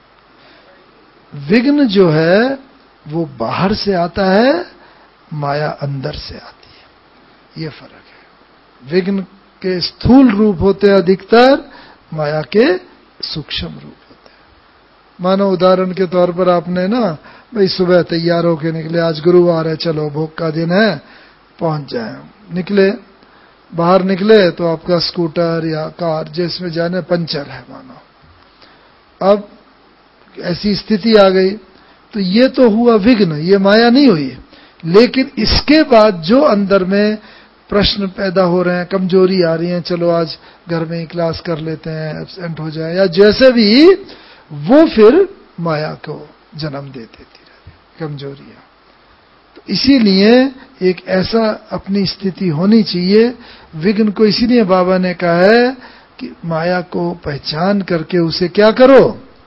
विघ्न जो है वो बाहर से आता है, माया अंदर से आती है, ये फर्क है। विघ्न के स्थूल रूप होते हैं अधिकतर, माया के सूक्ष्म रूप होते हैं। मानो उदाहरण के तौर पर आपने ना भाई सुबह तैयार होके निकले, आज गुरुवार है, चलो भोग का दिन है, पहुंच जाए, निकले, बाहर निकले तो आपका स्कूटर या कार जिसमें जाने पंचर है मानो। अब ऐसी स्थिति आ गई तो ये तो हुआ विघ्न, ये माया नहीं हुई। लेकिन इसके बाद जो अंदर में प्रश्न पैदा हो रहे हैं, कमजोरी आ रही है, चलो आज घर में ही क्लास कर लेते हैं, एब्सेंट हो जाए या जैसे भी, वो फिर माया को जन्म दे देती रहती कमजोरियां। तो इसीलिए एक ऐसा अपनी स्थिति होनी चाहिए। विघ्न को इसीलिए बाबा ने कहा है कि माया को पहचान करके उसे क्या करो,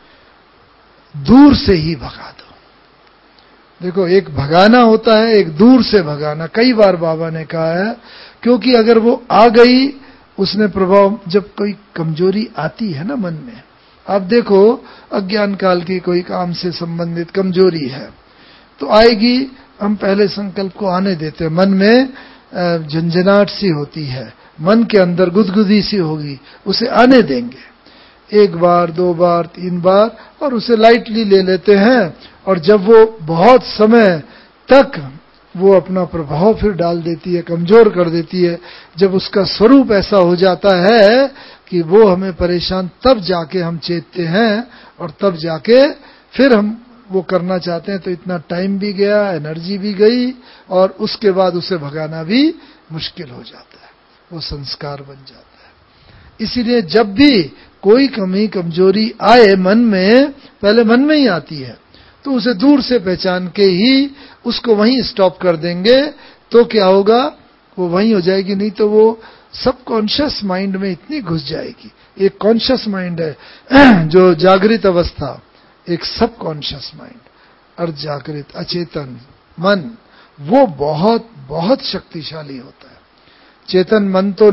दूर से ही भगा दो। देखो, एक भगाना होता है, एक दूर से भगाना। कई बार बाबा ने कहा है, क्योंकि अगर वो आ गई, उसने प्रभाव, जब कोई कमजोरी आती है ना मन में, आप देखो अज्ञान काल की कोई काम से संबंधित कमजोरी है तो आएगी, हम पहले संकल्प को आने देते हैं, मन में झंझनाहट सी होती है, मन के अंदर गुदगुदी सी होगी, उसे आने देंगे, एक बार, दो बार, तीन बार, और उसे लाइटली ले लेते हैं। और जब वो बहुत समय तक वो अपना प्रभाव फिर डाल देती है, कमजोर कर देती है, जब उसका स्वरूप ऐसा हो जाता है कि वो हमें परेशान, तब जाके हम चेतते हैं और तब जाके फिर हम वो करना चाहते हैं, तो इतना टाइम भी गया, एनर्जी भी गई, और उसके बाद उसे भगाना भी मुश्किल हो जाता है, वो संस्कार बन जाता है। इसीलिए जब भी कोई कमी कमजोरी आए मन में, पहले मन में ही आती है, तो उसे दूर से पहचान के ही उसको वहीं स्टॉप कर देंगे, तो क्या होगा, वो वहीं हो जाएगी। नहीं तो वो सबकॉन्शियस माइंड में इतनी घुस जाएगी। एक कॉन्शियस माइंड है जो जागृत अवस्था, एक सबकॉन्शियस माइंड और जागृत अचेतन मन, वो बहुत बहुत शक्तिशाली होता है। चेतन मन तो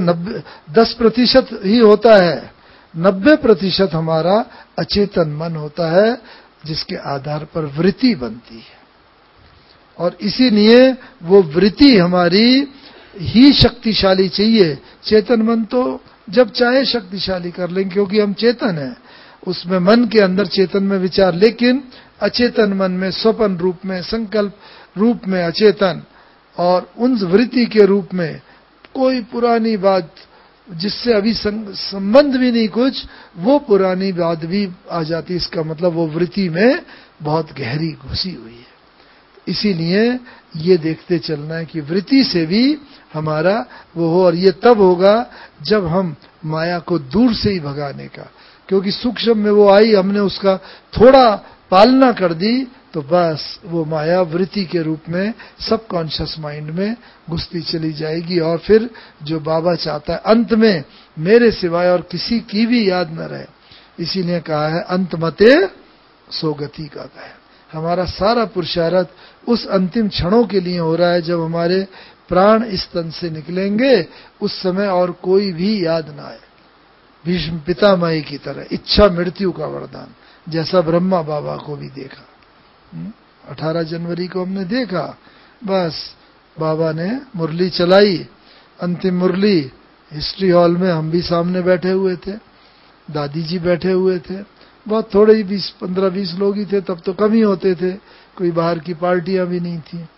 10% ही होता है, 90% हमारा अचेतन मन होता है, जिसके आधार पर वृत्ति बनती है। और इसीलिए वो वृत्ति हमारी ही शक्तिशाली चाहिए। चेतन मन तो जब चाहे शक्तिशाली कर लेंगे, क्योंकि हम चेतन हैं, उसमें मन के अंदर चेतन में विचार। लेकिन अचेतन मन में, स्वपन रूप में, संकल्प रूप में अचेतन, और उन वृत्ति के रूप में कोई पुरानी बात जिससे अभी संबंध भी नहीं कुछ, वो पुरानी बात भी आ जाती। इसका मतलब वो वृत्ति में बहुत गहरी घुसी हुई है। इसीलिए ये देखते चलना है कि वृत्ति से भी हमारा वो हो, और ये तब होगा जब हम माया को दूर से ही भगाने का, क्योंकि सूक्ष्म में वो आई, हमने उसका थोड़ा पालना कर दी, तो बस वो माया वृत्ति के रूप में सबकॉन्शियस माइंड में घुसती चली जाएगी। और फिर जो बाबा चाहता है, अंत में मेरे सिवाय और किसी की भी याद न रहे। इसीलिए कहा है अंत मते सो गति का है। हमारा सारा पुरुषार्थ उस अंतिम क्षणों के लिए हो रहा है, जब हमारे प्राण इस तन से निकलेंगे, उस समय और कोई भी याद ना आए। भीष्म पितामही की तरह इच्छा मृत्यु का वरदान, जैसा ब्रह्मा बाबा को भी देखा। 18 जनवरी को हमने देखा, बस बाबा ने मुरली चलाई, अंतिम मुरली, हिस्ट्री हॉल में हम भी सामने बैठे हुए थे, दादी जी बैठे हुए थे, बहुत थोड़े ही 15-20 लोग ही थे, तब तो कम ही होते थे, कोई बाहर की पार्टियां भी नहीं थी।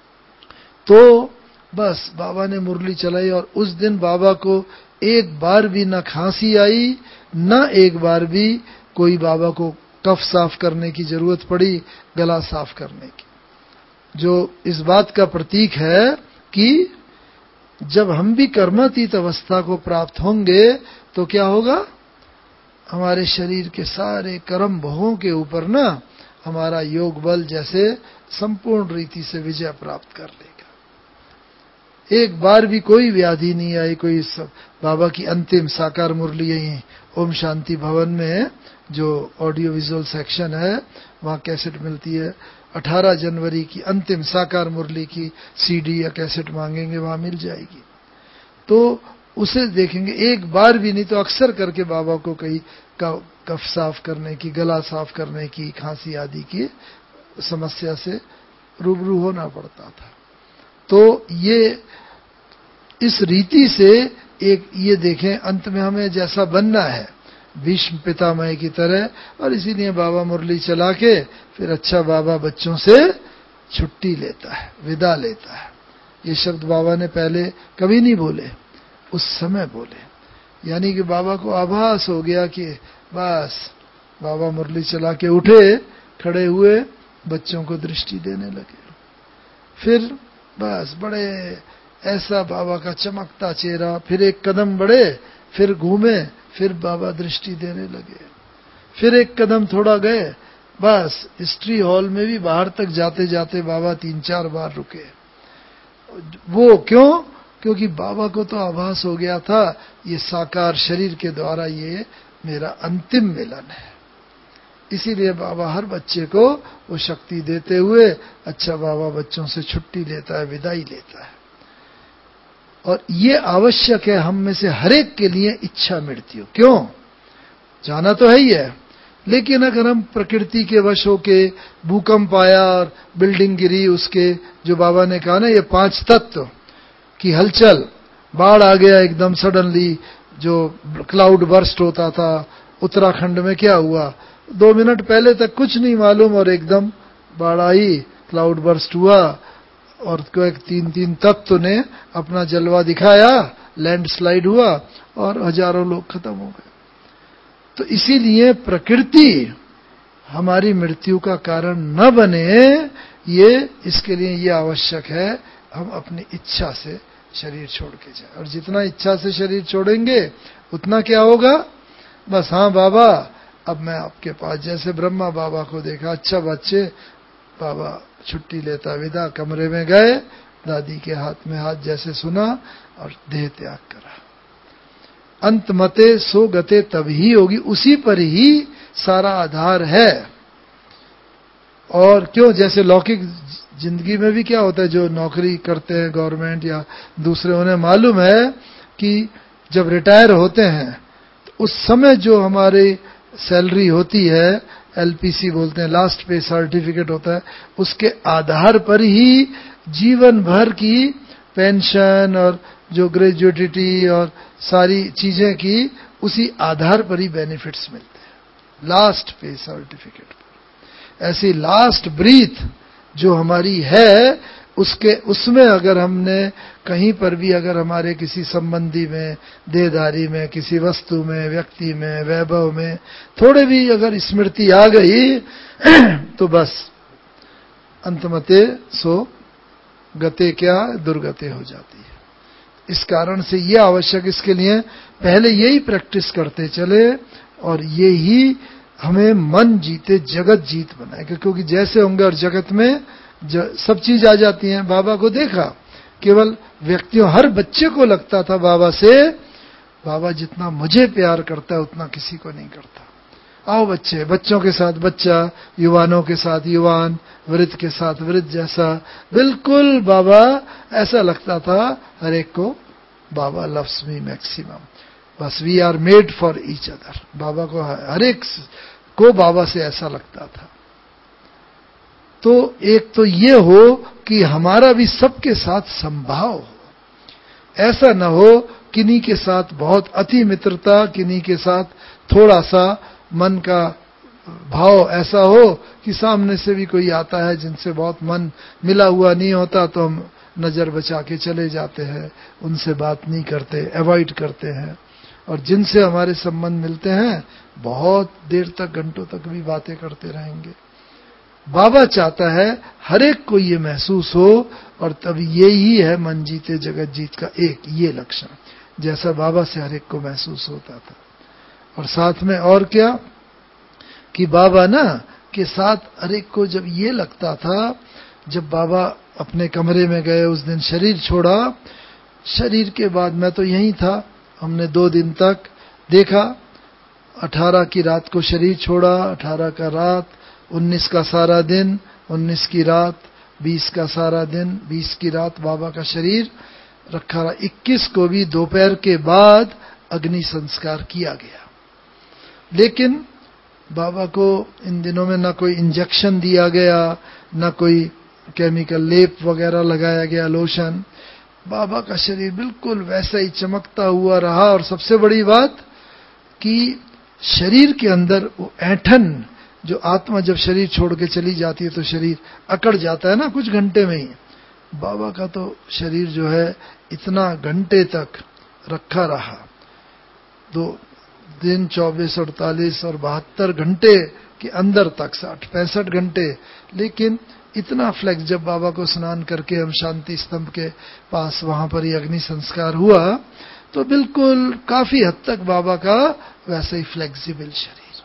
तो बस बाबा ने मुरली चलाई, और उस दिन बाबा को एक बार भी न खांसी आई, न एक बार भी कोई बाबा को कफ साफ करने की जरूरत पड़ी, गला साफ करने की, जो इस बात का प्रतीक है कि जब हम भी कर्मातीत अवस्था को प्राप्त होंगे, तो क्या होगा, हमारे शरीर के सारे कर्म भोगों के ऊपर ना हमारा योग बल जैसे संपूर्ण रीति से विजय प्राप्त कर लेगा। एक बार भी कोई व्याधि नहीं आई। कोई बाबा की अंतिम साकार मुरली यही ओम शांति भवन में जो ऑडियो विजुअल सेक्शन है वहां कैसेट मिलती है। 18 जनवरी की अंतिम साकार मुरली की सीडी या कैसेट मांगेंगे वहां मिल जाएगी, तो उसे देखेंगे। एक बार भी नहीं तो अक्सर करके बाबा को कहीं कफ साफ करने की, गला साफ करने की, खांसी आदि की समस्या से रूबरू होना पड़ता था। तो ये इस रीति से एक ये देखें, अंत में हमें जैसा बनना है भीष्म पितामह की तरह, और इसीलिए बाबा मुरली चला के फिर अच्छा बाबा बच्चों से छुट्टी लेता है, विदा लेता है। ये शब्द बाबा ने पहले कभी नहीं बोले, उस समय बोले। यानी कि बाबा को आभास हो गया कि बस बाबा मुरली चला के उठे, खड़े हुए, बच्चों को दृष्टि देने लगे। फिर बस बड़े ऐसा बाबा का चमकता चेहरा, फिर एक कदम बढ़े, फिर घूमे, फिर बाबा दृष्टि देने लगे। फिर एक कदम थोड़ा गए, बस हिस्ट्री हॉल में भी बाहर तक जाते जाते बाबा 3-4 बार रुके। वो क्यों? क्योंकि बाबा को तो आभास हो गया था ये साकार शरीर के द्वारा ये मेरा अंतिम मिलन है। इसीलिए बाबा हर बच्चे को वो शक्ति देते हुए अच्छा बाबा बच्चों से छुट्टी लेता है, विदाई लेता है। और ये आवश्यक है हम में से हर एक के लिए इच्छा मृत्यु। क्यों? जाना तो है ही है, लेकिन अगर हम प्रकृति के वश होके भूकंप आया और बिल्डिंग गिरी, उसके जो बाबा ने कहा ना ये 5 तत्व की हलचल, बाढ़ आ गया एकदम सडनली, जो क्लाउड बर्स्ट होता था उत्तराखंड में, क्या हुआ 2 मिनट पहले तक कुछ नहीं मालूम और एकदम बाढ़ आई, क्लाउड बर्स्ट हुआ और कोई 3 तत्व ने अपना जलवा दिखाया, लैंडस्लाइड हुआ और हजारों लोग खत्म हो गए। तो इसीलिए प्रकृति हमारी मृत्यु का कारण न बने, ये इसके लिए ये आवश्यक है हम अपनी इच्छा से शरीर छोड़ के जाए। और जितना इच्छा से शरीर छोड़ेंगे उतना क्या होगा? बस हाँ बाबा अब मैं आपके पास, जैसे ब्रह्मा बाबा को देखा, अच्छा बच्चे, बाबा छुट्टी लेता, विदा, कमरे में गए, दादी के हाथ में हाथ जैसे सुना और देह त्याग करा। अंत मते सो गते तभी होगी, उसी पर ही सारा आधार है। और क्यों? जैसे लौकिक जिंदगी में भी क्या होता है, जो नौकरी करते हैं गवर्नमेंट या दूसरे, उन्हें मालूम है कि जब रिटायर होते हैं तो उस समय जो हमारी सैलरी होती है, एलपीसी बोलते हैं, लास्ट पे सर्टिफिकेट होता है, उसके आधार पर ही जीवन भर की पेंशन और जो ग्रेजुएटिटी और सारी चीजें की, उसी आधार पर ही बेनिफिट्स मिलते हैं, लास्ट पे सर्टिफिकेट पर। ऐसी लास्ट ब्रीथ जो हमारी है, उसमें अगर हमने कहीं पर भी अगर हमारे किसी संबंधी में, देहधारी में, किसी वस्तु में, व्यक्ति में, वैभव में थोड़े भी अगर स्मृति आ गई तो बस अंतमते सो गते क्या दुर्गते हो जाती है। इस कारण से ये आवश्यक, इसके लिए पहले यही प्रैक्टिस करते चले और ये ही हमें मन जीते जगत जीत बनाएगा। क्योंकि जैसे होंगे और जगत में सब चीज आ जाती है। बाबा को देखा, केवल व्यक्तियों, हर बच्चे को लगता था बाबा से, बाबा जितना मुझे प्यार करता है उतना किसी को नहीं करता। आओ बच्चे, बच्चों के साथ बच्चा, युवानों के साथ युवान, वृद्ध के साथ वृद्ध जैसा, बिल्कुल बाबा ऐसा लगता था हर एक को बाबा लव्स मी मैक्सिमम। बस we are made for each other. बाबा को हर एक को बाबा से ऐसा लगता था। तो एक तो ये हो कि हमारा भी सबके साथ संभाव हो, ऐसा न हो किन्हीं के साथ बहुत अति मित्रता, किन्हीं के साथ थोड़ा सा मन का भाव ऐसा हो कि सामने से भी कोई आता है जिनसे बहुत मन मिला हुआ नहीं होता तो हम नजर बचा के चले जाते हैं, उनसे बात नहीं करते, अवॉइड करते हैं। और जिनसे हमारे संबंध मिलते हैं बहुत देर तक, घंटों तक भी बातें करते रहेंगे। बाबा चाहता है हर एक को ये महसूस हो, और तब यही है मन जीते जगत जीत का एक ये लक्षण, जैसा बाबा से हर एक को महसूस होता था। और साथ में और क्या कि बाबा ना के साथ हर एक को जब ये लगता था, जब बाबा अपने कमरे में गए उस दिन शरीर छोड़ा, शरीर के बाद मैं तो यहीं था, हमने 2 दिन तक देखा। 18 की रात को शरीर छोड़ा, 18 का रात, 19 का सारा दिन, 19 की रात, 20 का सारा दिन, 20 की रात बाबा का शरीर रखा रहा। 21 को भी दोपहर के बाद अग्नि संस्कार किया गया। लेकिन बाबा को इन दिनों में ना कोई इंजेक्शन दिया गया, ना कोई केमिकल लेप वगैरह लगाया गया, लोशन। बाबा का शरीर बिल्कुल वैसा ही चमकता हुआ रहा। और सबसे बड़ी बात कि शरीर के अंदर वो ऐंठन, जो आत्मा जब शरीर छोड़ के चली जाती है तो शरीर अकड़ जाता है ना कुछ घंटे में ही, बाबा का तो शरीर जो है इतना घंटे तक रखा रहा। 2 दिन 24, 48 और 72 घंटे के अंदर तक, 60-65 घंटे। लेकिन इतना फ्लेक्स, जब बाबा को स्नान करके हम शांति स्तंभ के पास वहां पर ही अग्नि संस्कार हुआ, तो बिल्कुल काफी हद तक बाबा का वैसे ही फ्लेक्सिबल शरीर,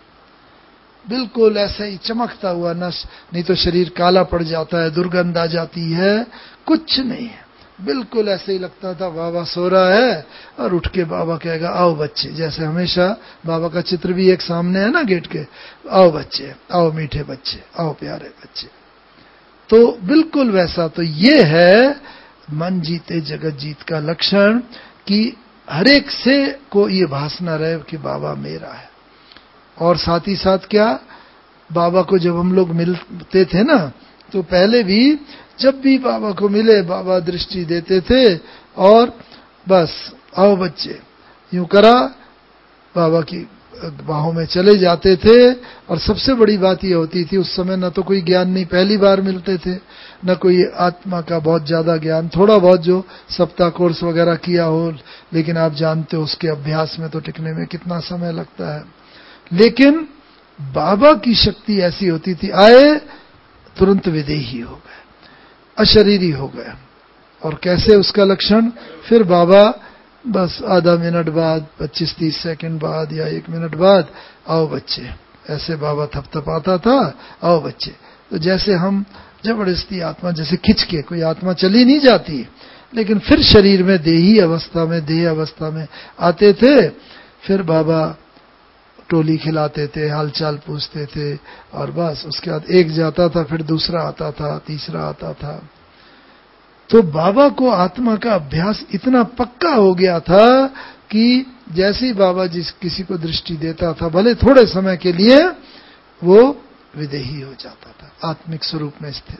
बिल्कुल ऐसे ही चमकता हुआ। नस नहीं तो शरीर काला पड़ जाता है, दुर्गंध आ जाती है, कुछ नहीं है, बिल्कुल ऐसे ही लगता था बाबा सो रहा है और उठ के बाबा कहेगा आओ बच्चे। जैसे हमेशा बाबा का चित्र भी एक सामने है ना गेट के, आओ बच्चे, आओ मीठे बच्चे, आओ प्यारे बच्चे। तो बिल्कुल वैसा। तो ये है मन जीते जगत जीत का लक्षण, कि हर एक से को ये भासना रहे कि बाबा मेरा है। और साथ ही साथ क्या, बाबा को जब हम लोग मिलते थे ना, तो पहले भी जब भी बाबा को मिले, बाबा दृष्टि देते थे और बस आओ बच्चे यूं करा, बाबा की बाहों में चले जाते थे। और सबसे बड़ी बात यह होती थी, उस समय न तो कोई ज्ञान नहीं, पहली बार मिलते थे, न कोई आत्मा का बहुत ज्यादा ज्ञान, थोड़ा बहुत जो सप्ताह कोर्स वगैरह किया हो, लेकिन आप जानते हो उसके अभ्यास में तो टिकने में कितना समय लगता है। लेकिन बाबा की शक्ति ऐसी होती थी, आए तुरंत विदेही हो गए, अशरीरी हो गए। और कैसे उसका लक्षण, फिर बाबा बस आधा मिनट बाद, 25-30 सेकंड बाद या 1 मिनट बाद, आओ बच्चे, ऐसे बाबा थपथपाता था, आओ बच्चे। तो जैसे हम जबरदस्ती आत्मा जैसे खिंच के, कोई आत्मा चली नहीं जाती, लेकिन फिर शरीर में देही अवस्था में, देह अवस्था में आते थे। फिर बाबा टोली खिलाते थे, हालचाल पूछते थे, और बस उसके बाद एक जाता था, फिर दूसरा आता था, तीसरा आता था। तो बाबा को आत्मा का अभ्यास इतना पक्का हो गया था कि जैसे ही बाबा किसी को दृष्टि देता था, भले थोड़े समय के लिए, वो विदेही हो जाता था, आत्मिक स्वरूप में स्थित।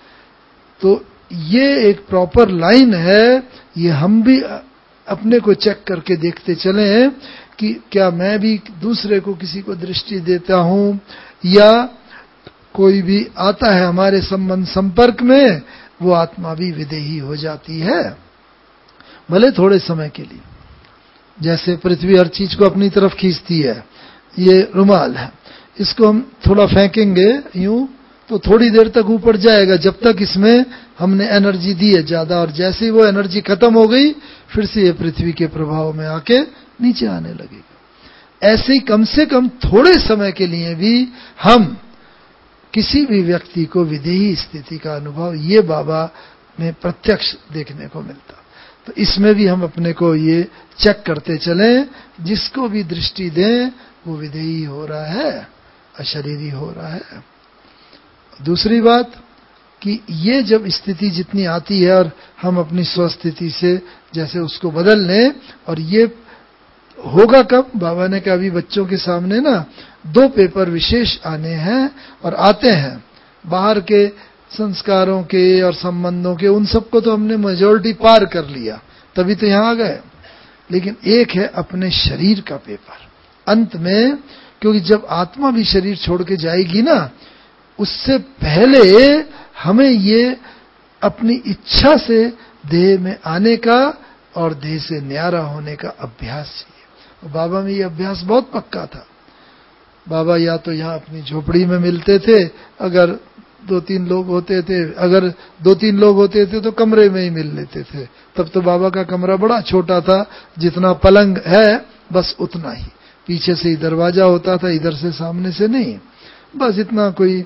तो ये एक प्रॉपर लाइन है, ये हम भी अपने को चेक करके देखते चले कि क्या मैं भी दूसरे को किसी को दृष्टि देता हूं, या कोई भी आता है हमारे संबंध संपर्क में, वो आत्मा भी विदेही हो जाती है, भले थोड़े समय के लिए। जैसे पृथ्वी हर चीज को अपनी तरफ खींचती है, ये रुमाल है, इसको हम थोड़ा फेंकेंगे यूं तो थोड़ी देर तक ऊपर जाएगा, जब तक इसमें हमने एनर्जी दी है ज्यादा, और जैसे ही वो एनर्जी खत्म हो गई, फिर से ये पृथ्वी के प्रभाव में आके नीचे आने लगेगा। ऐसे ही कम से कम थोड़े समय के लिए भी हम किसी भी व्यक्ति को विदेही स्थिति का अनुभव, ये बाबा में प्रत्यक्ष देखने को मिलता। तो इसमें भी हम अपने को ये चेक करते चलें, जिसको भी दृष्टि दें वो विदेही हो रहा है, अशरीरी हो रहा है। दूसरी बात कि ये जब स्थिति जितनी आती है और हम अपनी स्वस्थिति से जैसे उसको बदल लें, और ये होगा कब, बाबा ने कहा अभी बच्चों के सामने ना 2 पेपर विशेष आने हैं, और आते हैं बाहर के संस्कारों के और संबंधों के, उन सबको तो हमने मेजॉरिटी पार कर लिया, तभी तो यहां आ गए। लेकिन एक है अपने शरीर का पेपर अंत में, क्योंकि जब आत्मा भी शरीर छोड़ के जाएगी ना, उससे पहले हमें ये अपनी इच्छा से देह में आने का और देह से न्यारा होने का अभ्यास चाहिए। बाबा में ये अभ्यास बहुत पक्का था। बाबा या तो यहाँ अपनी झोपड़ी में मिलते थे, अगर 2-3 लोग होते थे, अगर 2-3 लोग होते थे तो कमरे में ही मिल लेते थे। तब तो बाबा का कमरा बड़ा छोटा था, जितना पलंग है बस उतना ही, पीछे से ही दरवाजा होता था, इधर से सामने से नहीं। बस इतना कोई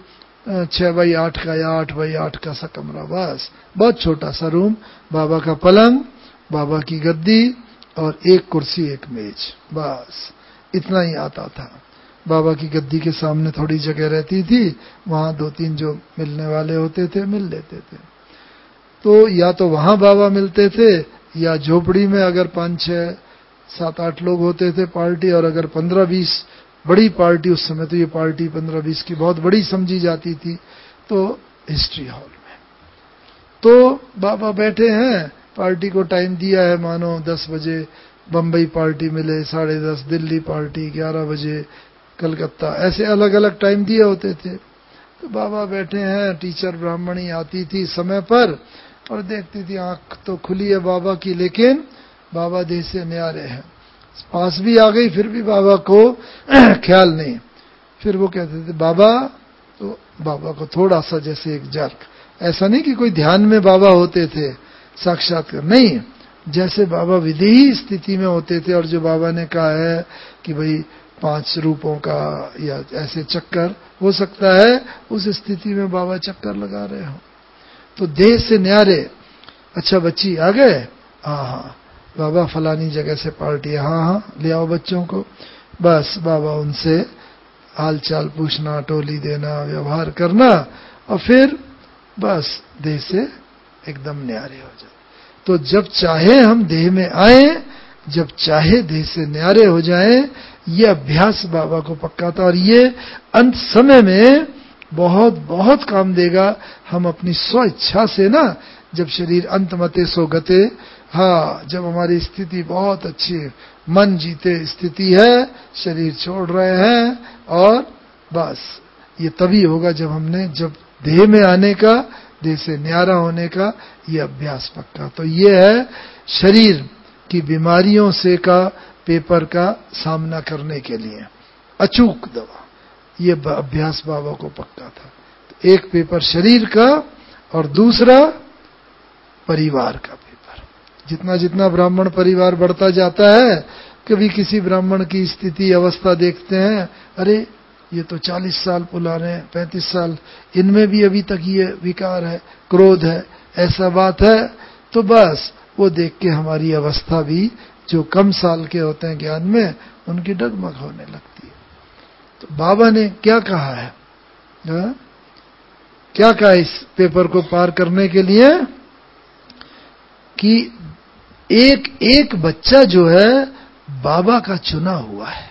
6x8 का या 8x8 का सा कमरा, बस बहुत छोटा सा रूम, बाबा का पलंग, बाबा की गद्दी और एक कुर्सी एक मेज, बस इतना ही आता था। बाबा की गद्दी के सामने थोड़ी जगह रहती थी, वहां 2-3 जो मिलने वाले होते थे मिल लेते थे। तो या तो वहां बाबा मिलते थे, या झोपड़ी में अगर 5-6-7-8 लोग होते थे पार्टी, और अगर 15-20 बड़ी पार्टी, उस समय तो ये पार्टी 15-20 की बहुत बड़ी समझी जाती थी, तो हिस्ट्री हॉल में। तो बाबा बैठे हैं, पार्टी को टाइम दिया है, मानो 10 बजे बम्बई पार्टी मिले, 10:30 दिल्ली पार्टी, 11 बजे कलकत्ता, ऐसे अलग अलग टाइम दिए होते थे। तो बाबा बैठे हैं, टीचर ब्राह्मणी आती थी समय पर और देखती थी, आंख तो खुली है बाबा की, लेकिन बाबा देह से न्यारे हैं। पास भी आ गई फिर भी बाबा को ख्याल नहीं। फिर वो कहते थे बाबा, तो बाबा को थोड़ा सा जैसे एक जर्क, ऐसा नहीं कि कोई ध्यान में बाबा होते थे साक्षात्कार, नहीं, जैसे बाबा विदेही स्थिति में होते थे। और जो बाबा ने कहा है कि भाई 5 रूपों का या ऐसे चक्कर हो सकता है, उस स्थिति में बाबा चक्कर लगा रहे हो। तो देह से न्यारे, अच्छा बच्ची आ गए, हाँ हाँ बाबा फलानी जगह से पार्टी, हाँ हाँ ले आओ बच्चों को, बस बाबा उनसे हाल चाल पूछना, टोली देना, व्यवहार करना, और फिर बस देह से एकदम न्यारे हो जाए। तो जब चाहे हम देह में आए, जब चाहे देह से न्यारे हो जाएं, ये अभ्यास बाबा को पक्का था। और ये अंत समय में बहुत बहुत काम देगा। हम अपनी स्व इच्छा से ना, जब शरीर अंतमते सो गते, हाँ, जब हमारी स्थिति बहुत अच्छी, मन जीते स्थिति है, शरीर छोड़ रहे हैं, और बस ये तभी होगा जब हमने, जब देह में आने का, देह से न्यारा होने का ये अभ्यास पक्का। तो ये है शरीर की बीमारियों से का पेपर का सामना करने के लिए अचूक दवा, ये अभ्यास बाबा को पक्का था। तो एक पेपर शरीर का और दूसरा परिवार का पेपर। जितना जितना ब्राह्मण परिवार बढ़ता जाता है, कभी किसी ब्राह्मण की स्थिति अवस्था देखते हैं, अरे ये तो 40 साल पुराने हैं, 35 साल, इनमें भी अभी तक ये विकार है, क्रोध है, ऐसा बात है, तो बस वो देख के हमारी अवस्था भी, जो कम साल के होते हैं ज्ञान में, उनकी डगमग होने लगती है। तो बाबा ने क्या कहा है, क्या कहा इस पेपर को पार करने के लिए, कि एक एक बच्चा जो है बाबा का चुना हुआ है।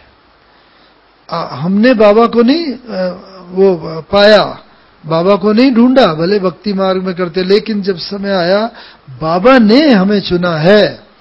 हमने बाबा को नहीं वो पाया, बाबा को नहीं ढूंढा, भले भक्ति मार्ग में करते, लेकिन जब समय आया बाबा ने हमें चुना है।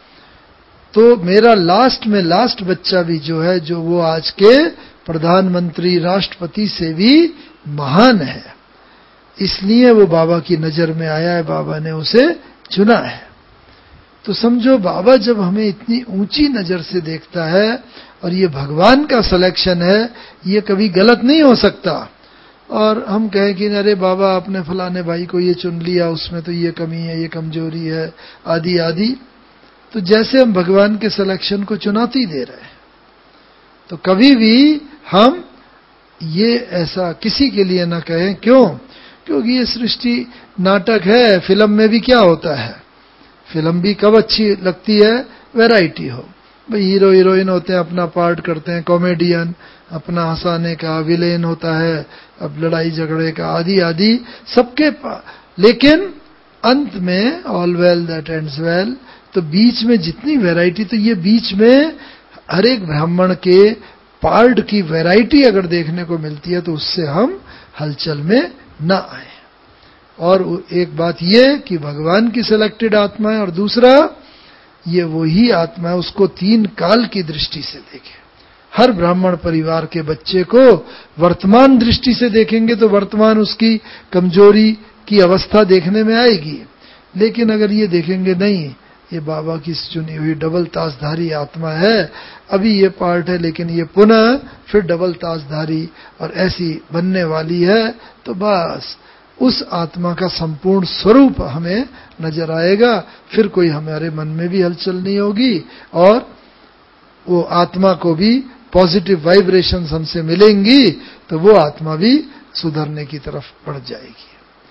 तो मेरा लास्ट में लास्ट बच्चा भी जो है, जो वो आज के प्रधानमंत्री राष्ट्रपति से भी महान है, इसलिए वो बाबा की नजर में आया है, बाबा ने उसे चुना है। तो समझो बाबा जब हमें इतनी ऊंची नजर से देखता है, और ये भगवान का सिलेक्शन है, ये कभी गलत नहीं हो सकता। और हम कहें कि अरे बाबा आपने फलाने भाई को ये चुन लिया, उसमें तो ये कमी है, ये कमजोरी है, आदि आदि, तो जैसे हम भगवान के सिलेक्शन को चुनौती दे रहे हैं। तो कभी भी हम ये ऐसा किसी के लिए ना कहें। क्यों? क्योंकि ये सृष्टि नाटक है। फिल्म में भी क्या होता है, फिल्म भी कब अच्छी लगती है, वैरायटी हो, भाई हीरो हीरोइन होते हैं, अपना पार्ट करते हैं, कॉमेडियन अपना हंसाने का, विलेन होता है अब लड़ाई झगड़े का, आदि आदि सबके लेकिन अंत में all well that ends well. तो बीच में जितनी वैरायटी, तो ये बीच में हर एक ब्राह्मण के पार्ट की वैरायटी अगर देखने को मिलती है, तो उससे हम हलचल में न आए। और एक बात ये कि भगवान की सिलेक्टेड आत्मा है, और दूसरा ये वही आत्मा है, उसको 3 काल की दृष्टि से देखें। हर ब्राह्मण परिवार के बच्चे को वर्तमान दृष्टि से देखेंगे तो वर्तमान उसकी कमजोरी की अवस्था देखने में आएगी। लेकिन अगर ये देखेंगे नहीं, ये बाबा की चुनी हुई डबल ताजधारी आत्मा है, अभी ये पार्ट है लेकिन ये पुनः फिर डबल ताजधारी और ऐसी बनने वाली है, तो बस उस आत्मा का संपूर्ण स्वरूप हमें नजर आएगा। फिर कोई हमारे मन में भी हलचल नहीं होगी, और वो आत्मा को भी पॉजिटिव वाइब्रेशंस हमसे मिलेंगी तो वो आत्मा भी सुधरने की तरफ बढ़ जाएगी।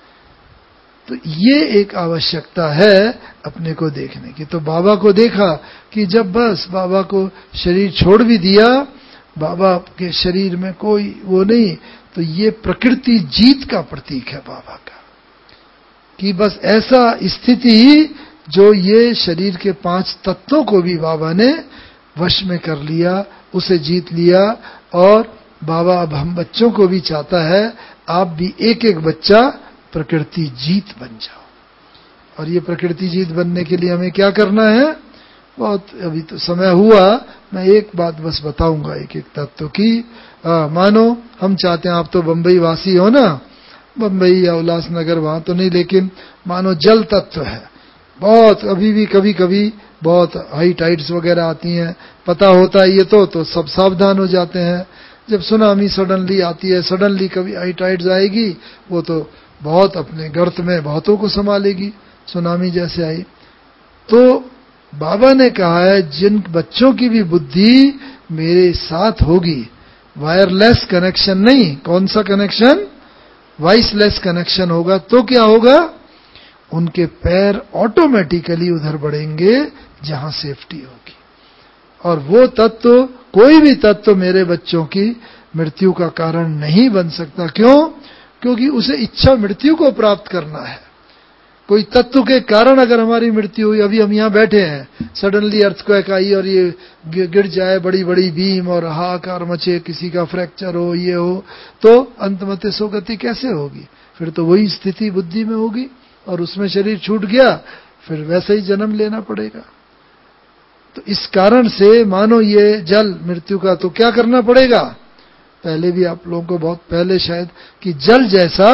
तो ये एक आवश्यकता है अपने को देखने की। तो बाबा को देखा कि जब बस बाबा को शरीर छोड़ भी दिया, बाबा के शरीर में कोई वो नहीं, तो ये प्रकृति जीत का प्रतीक है बाबा का, कि बस ऐसा स्थिति जो ये शरीर के 5 तत्वों को भी बाबा ने वश में कर लिया, उसे जीत लिया। और बाबा अब हम बच्चों को भी चाहता है, आप भी एक एक बच्चा प्रकृति जीत बन जाओ। और ये प्रकृति जीत बनने के लिए हमें क्या करना है, बहुत अभी तो समय हुआ, मैं एक बात बस बताऊंगा एक एक तत्व की। मानो हम चाहते हैं, आप तो बंबई वासी हो ना, बंबई या उल्लासनगर वहां तो नहीं, लेकिन मानो जल तत्व है बहुत, अभी भी कभी कभी बहुत हाई टाइड्स वगैरह आती हैं, पता होता है ये तो सब सावधान हो जाते हैं। जब सुनामी सडनली आती है, सडनली कभी हाई टाइड्स आएगी, वो तो बहुत अपने गर्त में बहुतों को संभालेगी, सुनामी जैसे आई। तो बाबा ने कहा है, जिन बच्चों की भी बुद्धि मेरे साथ होगी, वायरलेस कनेक्शन नहीं, कौन सा कनेक्शन, वॉइसलेस कनेक्शन होगा, तो क्या होगा, उनके पैर ऑटोमेटिकली उधर बढ़ेंगे जहां सेफ्टी होगी। और वो तत्व, कोई भी तत्व मेरे बच्चों की मृत्यु का कारण नहीं बन सकता। क्यों? क्योंकि उसे इच्छा मृत्यु को प्राप्त करना है। कोई तत्व के कारण अगर हमारी मृत्यु हुई, अभी हम यहां बैठे हैं, सडनली अर्थक्वेक आई और ये गिर जाए, बड़ी बड़ी बीम और हाहाकार मचे, किसी का फ्रैक्चर हो, ये हो, तो अंतमते सोगति कैसे होगी? फिर तो वही स्थिति बुद्धि में होगी और उसमें शरीर छूट गया, फिर वैसे ही जन्म लेना पड़ेगा। तो इस कारण से मानो ये जल मृत्यु का, तो क्या करना पड़ेगा, पहले भी आप लोगों को बहुत पहले शायद, कि जल जैसा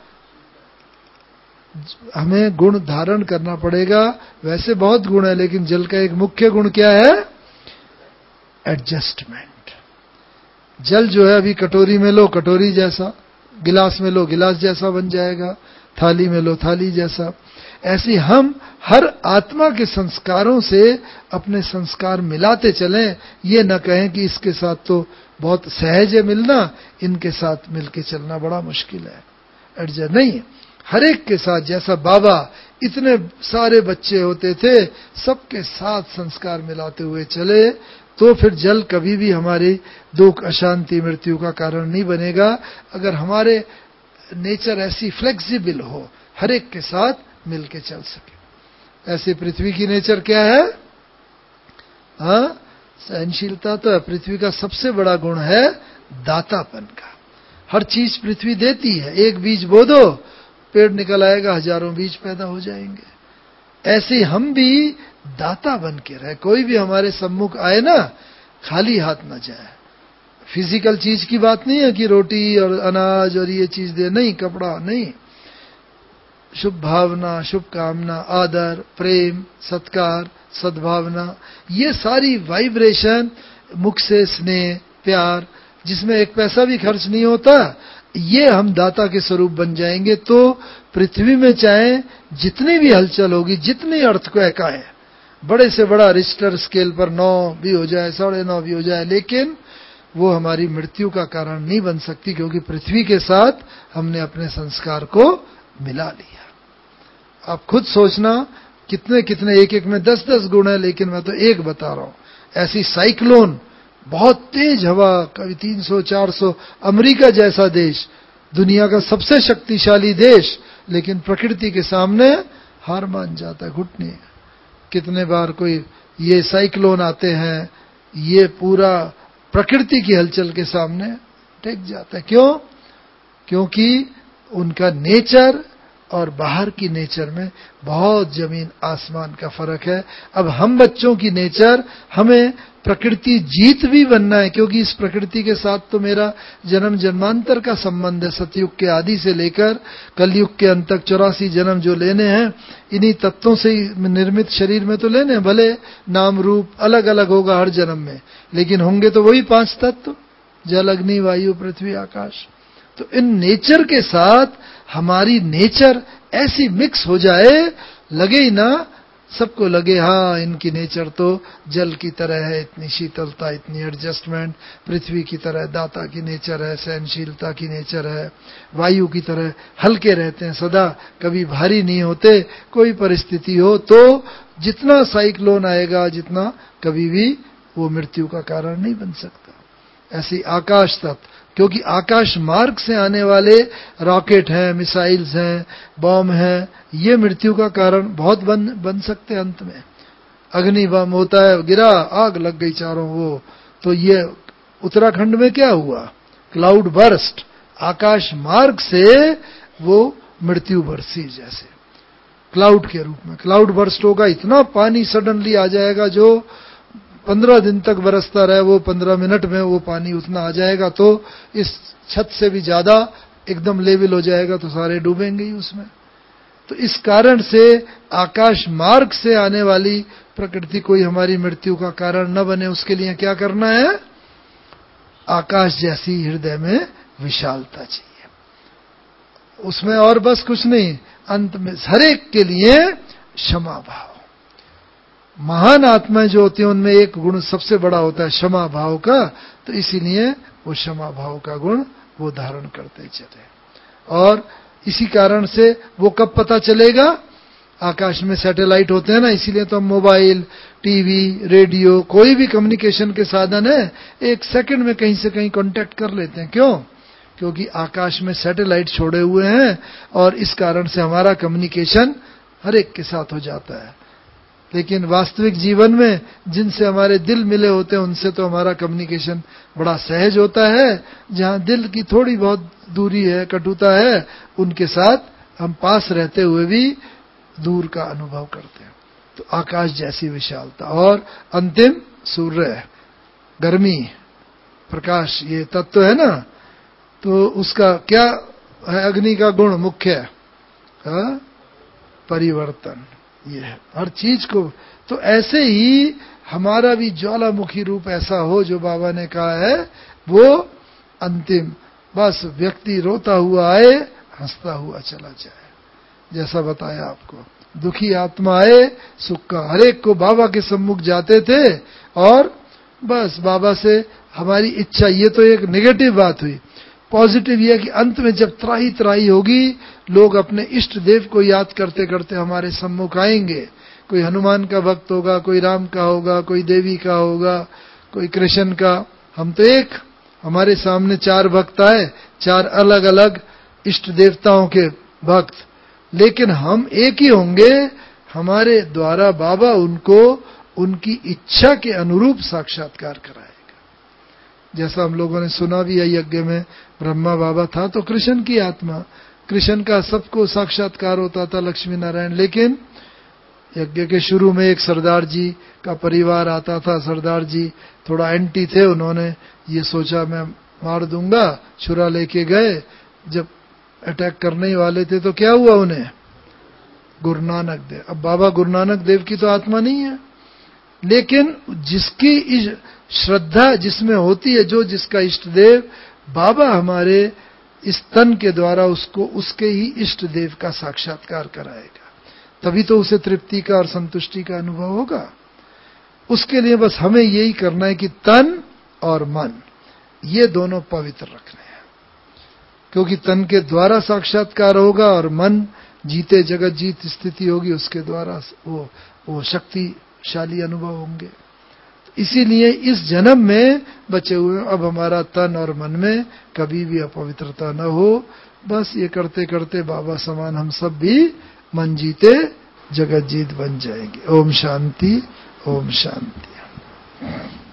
हमें गुण धारण करना पड़ेगा। वैसे बहुत गुण है, लेकिन जल का एक मुख्य गुण क्या है, एडजस्टमेंट। जल जो है, अभी कटोरी में लो कटोरी जैसा, गिलास में लो गिलास जैसा बन जाएगा, थाली में लो थाली जैसा। ऐसे हम हर आत्मा के संस्कारों से अपने संस्कार मिलाते चलें। ये न कहें कि इसके साथ तो बहुत सहज है मिलना, इनके साथ मिलके चलना बड़ा मुश्किल है, एडजस्ट नहीं। हर एक के साथ, जैसा बाबा इतने सारे बच्चे होते थे, सबके साथ संस्कार मिलाते हुए चले, तो फिर जल कभी भी हमारी दुख, अशांति, मृत्यु का कारण नहीं बनेगा। अगर हमारे नेचर ऐसी फ्लेक्सिबल हो, हर एक के साथ मिलके चल सके। ऐसे पृथ्वी की नेचर क्या है, हाँ, सहनशीलता तो है। पृथ्वी का सबसे बड़ा गुण है दातापन का। हर चीज पृथ्वी देती है, एक बीज बो दो, पेड़ निकल आएगा, हजारों बीज पैदा हो जाएंगे। ऐसे हम भी दाता बन के रहे, कोई भी हमारे सम्मुख आए ना, खाली हाथ न जाए। फिजिकल चीज की बात नहीं है कि रोटी और अनाज और ये चीज दे, नहीं, कपड़ा नहीं, शुभ भावना, शुभ कामना, आदर, प्रेम, सत्कार, सद्भावना, ये सारी वाइब्रेशन, मुख से स्नेह, प्यार, जिसमें एक पैसा भी खर्च नहीं होता, ये हम दाता के स्वरूप बन जाएंगे। तो पृथ्वी में चाहे जितनी भी हलचल होगी, जितनी अर्थक्वेक आए, बड़े से बड़ा रिश्टर स्केल पर 9 भी हो जाए, 9.5 भी हो जाए, लेकिन वो हमारी मृत्यु का कारण नहीं बन सकती, क्योंकि पृथ्वी के साथ हमने अपने संस्कार को मिला लिया। आप खुद सोचना, कितने कितने, एक एक में 10-10 गुण है, लेकिन मैं तो एक बता रहा हूं। ऐसी साइक्लोन, बहुत तेज हवा, कभी 300-400, अमेरिका जैसा देश, दुनिया का सबसे शक्तिशाली देश, लेकिन प्रकृति के सामने हार मान जाता है, घुटने। कितने बार कोई ये साइक्लोन आते हैं, ये पूरा प्रकृति की हलचल के सामने टेक जाता है। क्यों? क्योंकि उनका नेचर और बाहर की नेचर में बहुत जमीन आसमान का फर्क है। अब हम बच्चों की नेचर, हमें प्रकृति जीत भी बनना है, क्योंकि इस प्रकृति के साथ तो मेरा जन्म जन्मांतर का संबंध है। सतयुग के आदि से लेकर कलयुग के अंत तक 84 जन्म जो लेने हैं, इन्हीं तत्वों से ही निर्मित शरीर में तो लेने हैं। भले नाम रूप अलग अलग होगा हर जन्म में, लेकिन होंगे तो वही 5 तत्व, जल, अग्नि, वायु, पृथ्वी, आकाश। तो इन नेचर के साथ हमारी नेचर ऐसी मिक्स हो जाए, लगे ही ना सबको लगे हाँ इनकी नेचर तो जल की तरह है, इतनी शीतलता, इतनी एडजस्टमेंट, पृथ्वी की तरह दाता की नेचर है, सहनशीलता की नेचर है, वायु की तरह हल्के रहते हैं सदा, कभी भारी नहीं होते, कोई परिस्थिति हो तो जितना साइक्लोन आएगा, जितना कभी भी वो मृत्यु का कारण नहीं बन सकता। ऐसी आकाश तत्व, क्योंकि आकाश मार्ग से आने वाले रॉकेट हैं, मिसाइल्स हैं, बॉम्ब हैं, ये मृत्यु का कारण बहुत बन सकते हैं। अंत में अग्नि बम होता है, गिरा, आग लग गई चारों वो। तो ये उत्तराखंड में क्या हुआ, क्लाउड बर्स्ट, आकाश मार्ग से वो मृत्यु बरसी, जैसे क्लाउड के रूप में क्लाउड बर्स्ट होगा, इतना पानी सडनली आ जाएगा जो 15 दिन तक बरसता रहे, वो 15 मिनट में वो पानी उतना आ जाएगा तो इस छत से भी ज्यादा एकदम लेवल हो जाएगा, तो सारे डूबेंगे ही उसमें। तो इस कारण से आकाश मार्ग से आने वाली प्रकृति कोई हमारी मृत्यु का कारण न बने, उसके लिए क्या करना है, आकाश जैसी हृदय में विशालता चाहिए उसमें, और बस कुछ नहीं। अंत में हरेक के लिए क्षमा भाव। महान आत्माएं जो होती हैं उनमें एक गुण सबसे बड़ा होता है क्षमा भाव का, तो इसीलिए वो क्षमा भाव का गुण वो धारण करते चले। और इसी कारण से वो कब पता चलेगा, आकाश में सैटेलाइट होते हैं ना, इसीलिए तो हम मोबाइल, टीवी, रेडियो, कोई भी कम्युनिकेशन के साधन है, एक सेकंड में कहीं से कहीं कांटेक्ट कर लेते हैं। क्यों? क्योंकि आकाश में सैटेलाइट छोड़े हुए हैं, और इस कारण से हमारा कम्युनिकेशन हर एक के साथ हो जाता है। लेकिन वास्तविक जीवन में जिनसे हमारे दिल मिले होते हैं उनसे तो हमारा कम्युनिकेशन बड़ा सहज होता है। जहां दिल की थोड़ी बहुत दूरी है, कटुता है, उनके साथ हम पास रहते हुए भी दूर का अनुभव करते हैं। तो आकाश जैसी विशालता। और अंतिम सूर्य, गर्मी, प्रकाश, ये तत्व है ना, तो उसका क्या है, अग्नि का गुण मुख्य है परिवर्तन। ये है हर चीज को। तो ऐसे ही हमारा भी ज्वालामुखी रूप ऐसा हो जो बाबा ने कहा है, वो अंतिम, बस व्यक्ति रोता हुआ आए, हंसता हुआ चला जाए, जैसा बताया आपको। दुखी आत्मा आए, सुख का। हरेक को बाबा के सम्मुख जाते थे और बस बाबा से हमारी इच्छा, ये तो एक नेगेटिव बात हुई। पॉजिटिव यह कि अंत में जब त्राही त्राही होगी, लोग अपने इष्ट देव को याद करते करते हमारे सम्मुख आएंगे। कोई हनुमान का भक्त होगा, कोई राम का होगा, कोई देवी का होगा, कोई कृष्ण का। हम तो एक, हमारे सामने 4 भक्त आए, 4 अलग अलग इष्ट देवताओं के भक्त, लेकिन हम एक ही होंगे। हमारे द्वारा बाबा उनको उनकी इच्छा के अनुरूप साक्षात्कार कराएगा। जैसा हम लोगों ने सुना भी है, यज्ञ में ब्रह्मा बाबा था तो कृष्ण की आत्मा, कृष्ण का सबको साक्षात्कार होता था, लक्ष्मी नारायण। लेकिन यज्ञ के शुरू में एक सरदार जी का परिवार आता था। सरदार जी थोड़ा एंटी थे, उन्होंने ये सोचा मैं मार दूंगा, छुरा लेके गए। जब अटैक करने ही वाले थे तो क्या हुआ उन्हें, गुरु नानक देव। अब बाबा गुरु नानक देव की तो आत्मा नहीं है, लेकिन जिसकी श्रद्धा जिसमें होती है, जो जिसका इष्ट देव, बाबा हमारे इस तन के द्वारा उसको उसके ही इष्ट देव का साक्षात्कार कराएगा। तभी तो उसे तृप्ति का और संतुष्टि का अनुभव होगा। उसके लिए बस हमें यही करना है कि तन और मन ये दोनों पवित्र रखने हैं, क्योंकि तन के द्वारा साक्षात्कार होगा और मन जीते जगत जीत स्थिति होगी, उसके द्वारा वो शक्तिशाली अनुभव होंगे। इसीलिए इस जन्म में बचे हुए अब हमारा तन और मन में कभी भी अपवित्रता न हो। बस ये करते करते बाबा समान हम सब भी मन जीते जगत जीत बन जाएंगे। ओम शांति, ओम शांति।